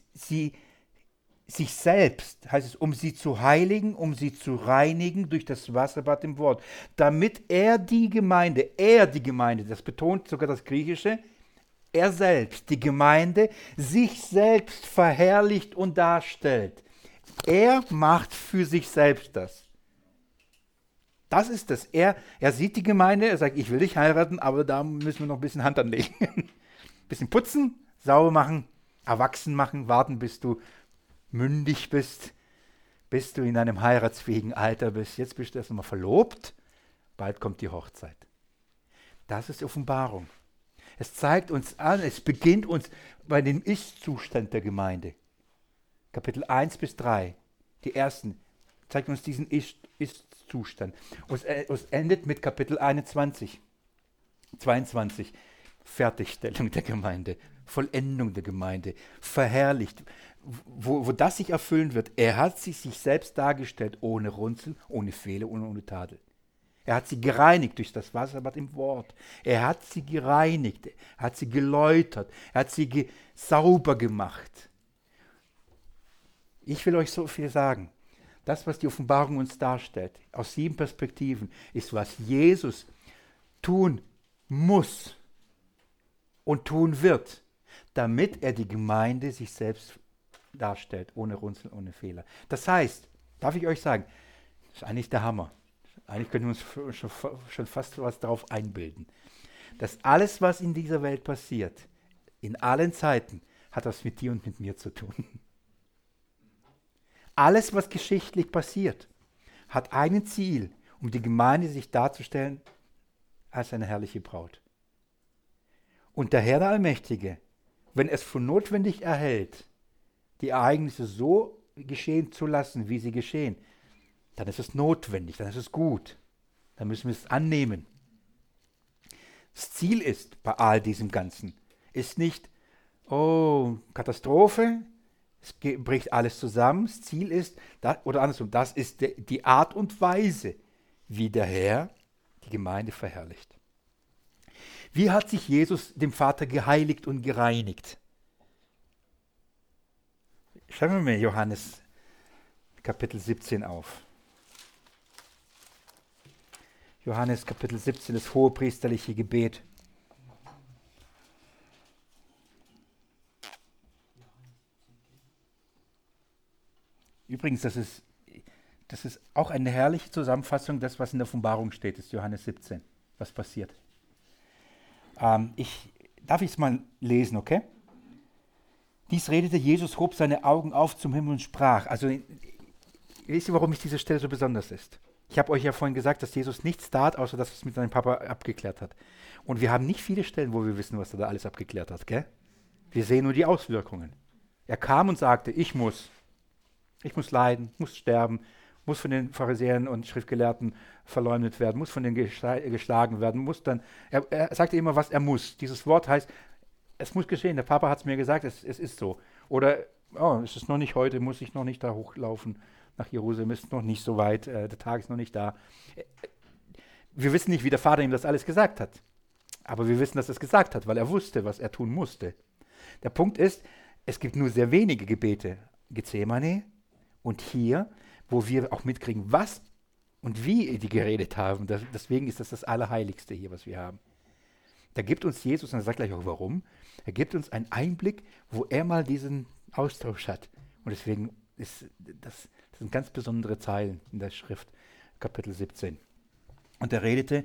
selbst, heißt es, um sie zu heiligen, um sie zu reinigen durch das Wasserbad im Wort, damit er die Gemeinde, das betont sogar das Griechische, er selbst, die Gemeinde, sich selbst verherrlicht und darstellt. Er macht für sich selbst das. Das ist es. Er sieht die Gemeinde, er sagt, ich will dich heiraten, aber da müssen wir noch ein bisschen Hand anlegen. Ein bisschen putzen, sauber machen, erwachsen machen, warten, bis du mündig bist, bis du in einem heiratsfähigen Alter bist. Jetzt bist du erst einmal verlobt, bald kommt die Hochzeit. Das ist Offenbarung. Es zeigt uns an, es beginnt uns bei dem Ist-Zustand der Gemeinde. Kapitel 1 bis 3, die ersten, zeigt uns diesen Ist-Zustand. Es endet mit Kapitel 21, 22, Fertigstellung der Gemeinde, Vollendung der Gemeinde, verherrlicht, wo das sich erfüllen wird. Er hat sich selbst dargestellt, ohne Runzel, ohne Fehler und ohne Tadel. Er hat sie gereinigt durch das Wasserbad im Wort. Er hat sie gereinigt, er hat sie geläutert, er hat sie sauber gemacht. Ich will euch so viel sagen. Das, was die Offenbarung uns darstellt, aus 7 Perspektiven, ist, was Jesus tun muss und tun wird, damit er die Gemeinde sich selbst darstellt, ohne Runzeln, ohne Fehler. Das heißt, darf ich euch sagen, das ist eigentlich der Hammer. Eigentlich können wir uns schon fast was darauf einbilden. Dass alles, was in dieser Welt passiert, in allen Zeiten, hat das mit dir und mit mir zu tun. Alles, was geschichtlich passiert, hat ein Ziel, um die Gemeinde sich darzustellen als eine herrliche Braut. Und der Herr der Allmächtige, wenn es für notwendig erhält, die Ereignisse so geschehen zu lassen, wie sie geschehen, dann ist es notwendig, dann ist es gut. Dann müssen wir es annehmen. Das Ziel ist bei all diesem Ganzen, ist nicht, oh, Katastrophe, es bricht alles zusammen. Das Ziel ist, oder andersrum, das ist die Art und Weise, wie der Herr die Gemeinde verherrlicht. Wie hat sich Jesus dem Vater geheiligt und gereinigt? Schauen wir mal Johannes Kapitel 17 auf. Johannes Kapitel 17, das hohepriesterliche Gebet. Übrigens, das ist auch eine herrliche Zusammenfassung, das, was in der Offenbarung steht, ist Johannes 17, was passiert. Darf ich es mal lesen, okay? Dies redete Jesus, hob seine Augen auf zum Himmel und sprach. Also, wisst ihr, warum diese Stelle so besonders ist? Ich habe euch ja vorhin gesagt, dass Jesus nichts tat, außer dass er es mit seinem Papa abgeklärt hat. Und wir haben nicht viele Stellen, wo wir wissen, was er da alles abgeklärt hat, gell? Wir sehen nur die Auswirkungen. Er kam und sagte, ich muss leiden, muss sterben, muss von den Pharisäern und Schriftgelehrten verleumdet werden, muss von denen geschlagen werden, muss dann, er sagte immer, was er muss. Dieses Wort heißt, es muss geschehen, der Papa hat es mir gesagt, es ist so. Oder, oh, es ist noch nicht heute, muss ich noch nicht da hochlaufen nach Jerusalem, ist noch nicht so weit, der Tag ist noch nicht da. Wir wissen nicht, wie der Vater ihm das alles gesagt hat. Aber wir wissen, dass er es gesagt hat, weil er wusste, was er tun musste. Der Punkt ist, es gibt nur sehr wenige Gebete. Gethsemane und hier, wo wir auch mitkriegen, was und wie die geredet haben. Deswegen ist das Allerheiligste hier, was wir haben. Da gibt uns Jesus, und er sagt gleich auch warum, er gibt uns einen Einblick, wo er mal diesen Austausch hat. Und deswegen das sind ganz besondere Zeilen in der Schrift, Kapitel 17. Und er redete,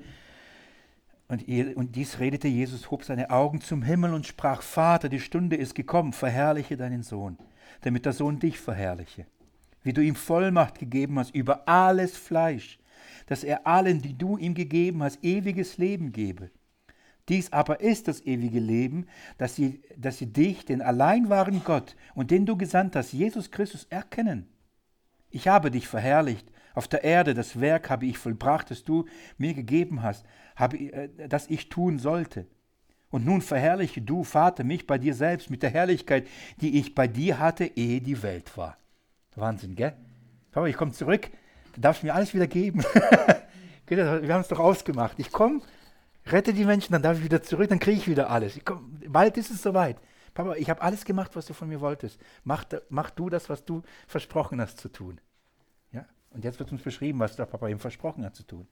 und dies redete Jesus, hob seine Augen zum Himmel und sprach, Vater, die Stunde ist gekommen, verherrliche deinen Sohn, damit der Sohn dich verherrliche. Wie du ihm Vollmacht gegeben hast über alles Fleisch, dass er allen, die du ihm gegeben hast, ewiges Leben gebe. Dies aber ist das ewige Leben, dass sie dich, den allein wahren Gott und den du gesandt hast, Jesus Christus, erkennen. Ich habe dich verherrlicht. Auf der Erde das Werk habe ich vollbracht, das du mir gegeben hast, das ich tun sollte. Und nun verherrliche du, Vater, mich bei dir selbst mit der Herrlichkeit, die ich bei dir hatte, ehe die Welt war. Wahnsinn, gell? Papa, ich komme zurück, du darfst mir alles wieder geben. Wir haben es doch ausgemacht. Ich komme, rette die Menschen, dann darf ich wieder zurück, dann kriege ich wieder alles. Bald ist es soweit. Papa, ich habe alles gemacht, was du von mir wolltest. Mach du das, was du versprochen hast zu tun. Ja? Und jetzt wird uns beschrieben, was der Papa ihm versprochen hat zu tun.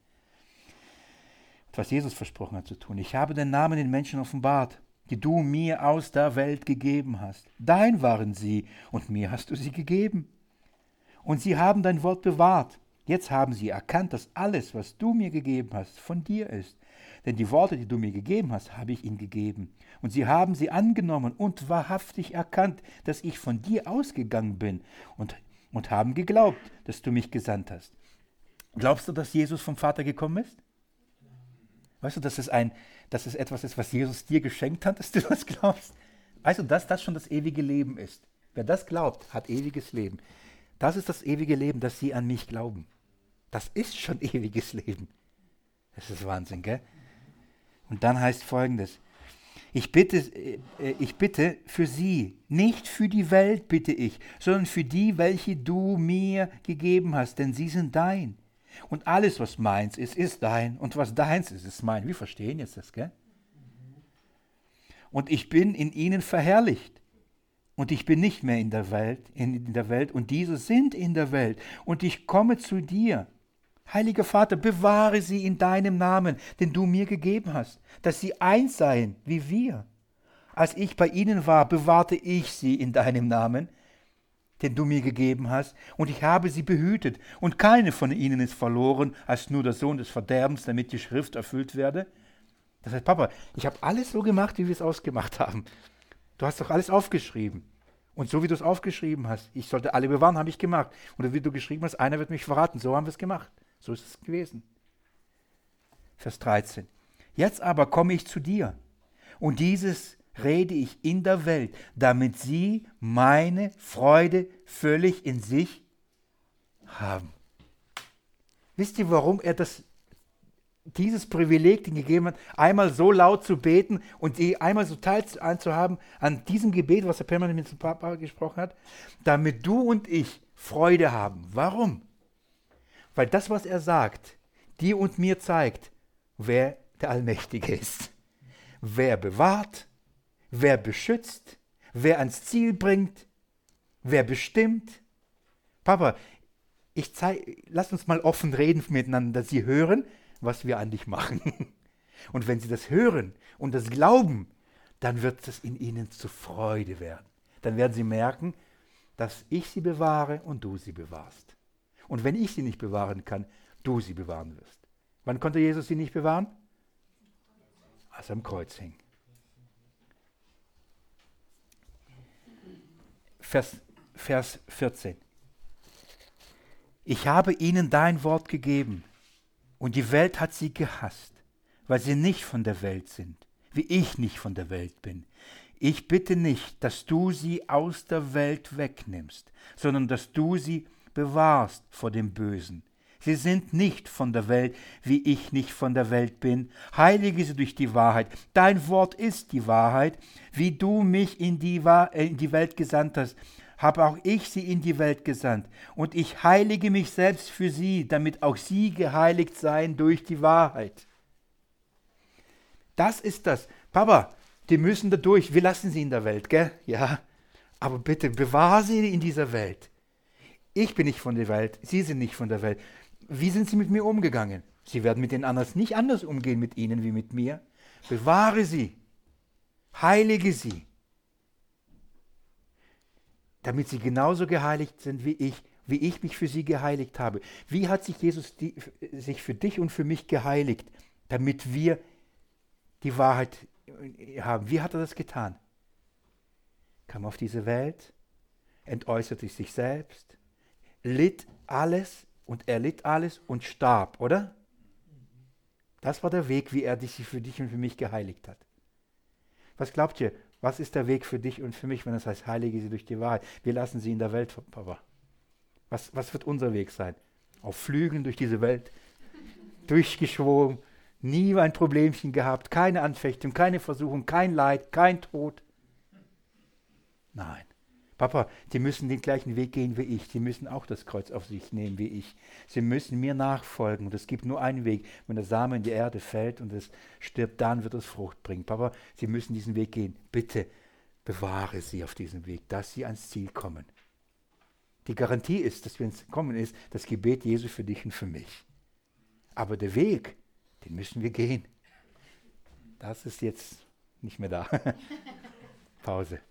Und was Jesus versprochen hat zu tun. Ich habe den Namen den Menschen offenbart, die du mir aus der Welt gegeben hast. Dein waren sie, und mir hast du sie gegeben. Und sie haben dein Wort bewahrt. Jetzt haben sie erkannt, dass alles, was du mir gegeben hast, von dir ist. Denn die Worte, die du mir gegeben hast, habe ich ihnen gegeben. Und sie haben sie angenommen und wahrhaftig erkannt, dass ich von dir ausgegangen bin und haben geglaubt, dass du mich gesandt hast. Glaubst du, dass Jesus vom Vater gekommen ist? Weißt du, dass es etwas ist, was Jesus dir geschenkt hat, dass du das glaubst? Weißt du, dass das schon das ewige Leben ist? Wer das glaubt, hat ewiges Leben. Das ist das ewige Leben, dass sie an mich glauben. Das ist schon ewiges Leben. Das ist Wahnsinn, gell? Und dann heißt Folgendes: Ich bitte für sie, nicht für die Welt bitte ich, sondern für die, welche du mir gegeben hast, denn sie sind dein. Und alles, was meins ist, ist dein. Und was deins ist, ist mein. Wir verstehen jetzt das, gell? Und ich bin in ihnen verherrlicht. und ich bin nicht mehr in der Welt und diese sind in der Welt und ich komme zu dir. Heiliger Vater, bewahre sie in deinem Namen, den du mir gegeben hast, dass sie eins seien wie wir. Als ich bei ihnen war, bewahrte ich sie in deinem Namen, den du mir gegeben hast, und ich habe sie behütet, und keine von ihnen ist verloren, als nur der Sohn des Verderbens, damit die Schrift erfüllt werde. Das heißt, Papa, ich habe alles so gemacht, wie wir es ausgemacht haben. Du hast doch alles aufgeschrieben. Und so wie du es aufgeschrieben hast, ich sollte alle bewahren, habe ich gemacht. Und wie du geschrieben hast, einer wird mich verraten. So haben wir es gemacht. So ist es gewesen. Vers 13. Jetzt aber komme ich zu dir. Und dieses rede ich in der Welt, damit sie meine Freude völlig in sich haben. Wisst ihr, warum er dieses Privileg den gegeben hat, einmal so laut zu beten und die einmal so teilzuhaben an diesem Gebet, was er permanent mit dem Papa gesprochen hat, damit du und ich Freude haben. Warum? Weil das, was er sagt, dir und mir zeigt, wer der Allmächtige ist. Wer bewahrt, wer beschützt, wer ans Ziel bringt, wer bestimmt. Papa, lass uns mal offen reden miteinander, dass sie hören, was wir an dich machen. Und wenn sie das hören und das glauben, dann wird es in ihnen zur Freude werden. Dann werden sie merken, dass ich sie bewahre und du sie bewahrst. Und wenn ich sie nicht bewahren kann, du sie bewahren wirst. Wann konnte Jesus sie nicht bewahren? Als er am Kreuz hing. Vers 14. Ich habe ihnen dein Wort gegeben und die Welt hat sie gehasst, weil sie nicht von der Welt sind, wie ich nicht von der Welt bin. Ich bitte nicht, dass du sie aus der Welt wegnimmst, sondern dass du sie bewahrst vor dem Bösen. Sie sind nicht von der Welt, wie ich nicht von der Welt bin. Heilige sie durch die Wahrheit. Dein Wort ist die Wahrheit. Wie du mich in die Welt gesandt hast, habe auch ich sie in die Welt gesandt. Und ich heilige mich selbst für sie, damit auch sie geheiligt seien durch die Wahrheit. Das ist das. Papa, die müssen da durch. Wir lassen sie in der Welt, gell? Ja. Aber bitte, bewahre sie in dieser Welt. Ich bin nicht von der Welt, sie sind nicht von der Welt. Wie sind sie mit mir umgegangen? Sie werden mit den anderen nicht anders umgehen mit ihnen wie mit mir. Bewahre sie. Heilige sie. Damit sie genauso geheiligt sind wie ich mich für sie geheiligt habe. Wie hat sich Jesus sich für dich und für mich geheiligt, damit wir die Wahrheit haben? Wie hat er das getan? Kam auf diese Welt, entäußerte sich selbst, litt alles und er litt alles und starb, oder? Das war der Weg, wie er sich für dich und für mich geheiligt hat. Was glaubt ihr? Was ist der Weg für dich und für mich, wenn es heißt, heilige sie durch die Wahrheit? Wir lassen sie in der Welt, Papa. Was wird unser Weg sein? Auf Flügeln durch diese Welt, durchgeschwommen, nie ein Problemchen gehabt, keine Anfechtung, keine Versuchung, kein Leid, kein Tod. Nein. Papa, die müssen den gleichen Weg gehen wie ich. Die müssen auch das Kreuz auf sich nehmen wie ich. Sie müssen mir nachfolgen. Und es gibt nur einen Weg. Wenn der Same in die Erde fällt und es stirbt, dann wird es Frucht bringen. Papa, sie müssen diesen Weg gehen. Bitte bewahre sie auf diesem Weg, dass sie ans Ziel kommen. Die Garantie ist, dass wir ins Kommen ist, das Gebet Jesu für dich und für mich. Aber der Weg, den müssen wir gehen. Das ist jetzt nicht mehr da. Pause.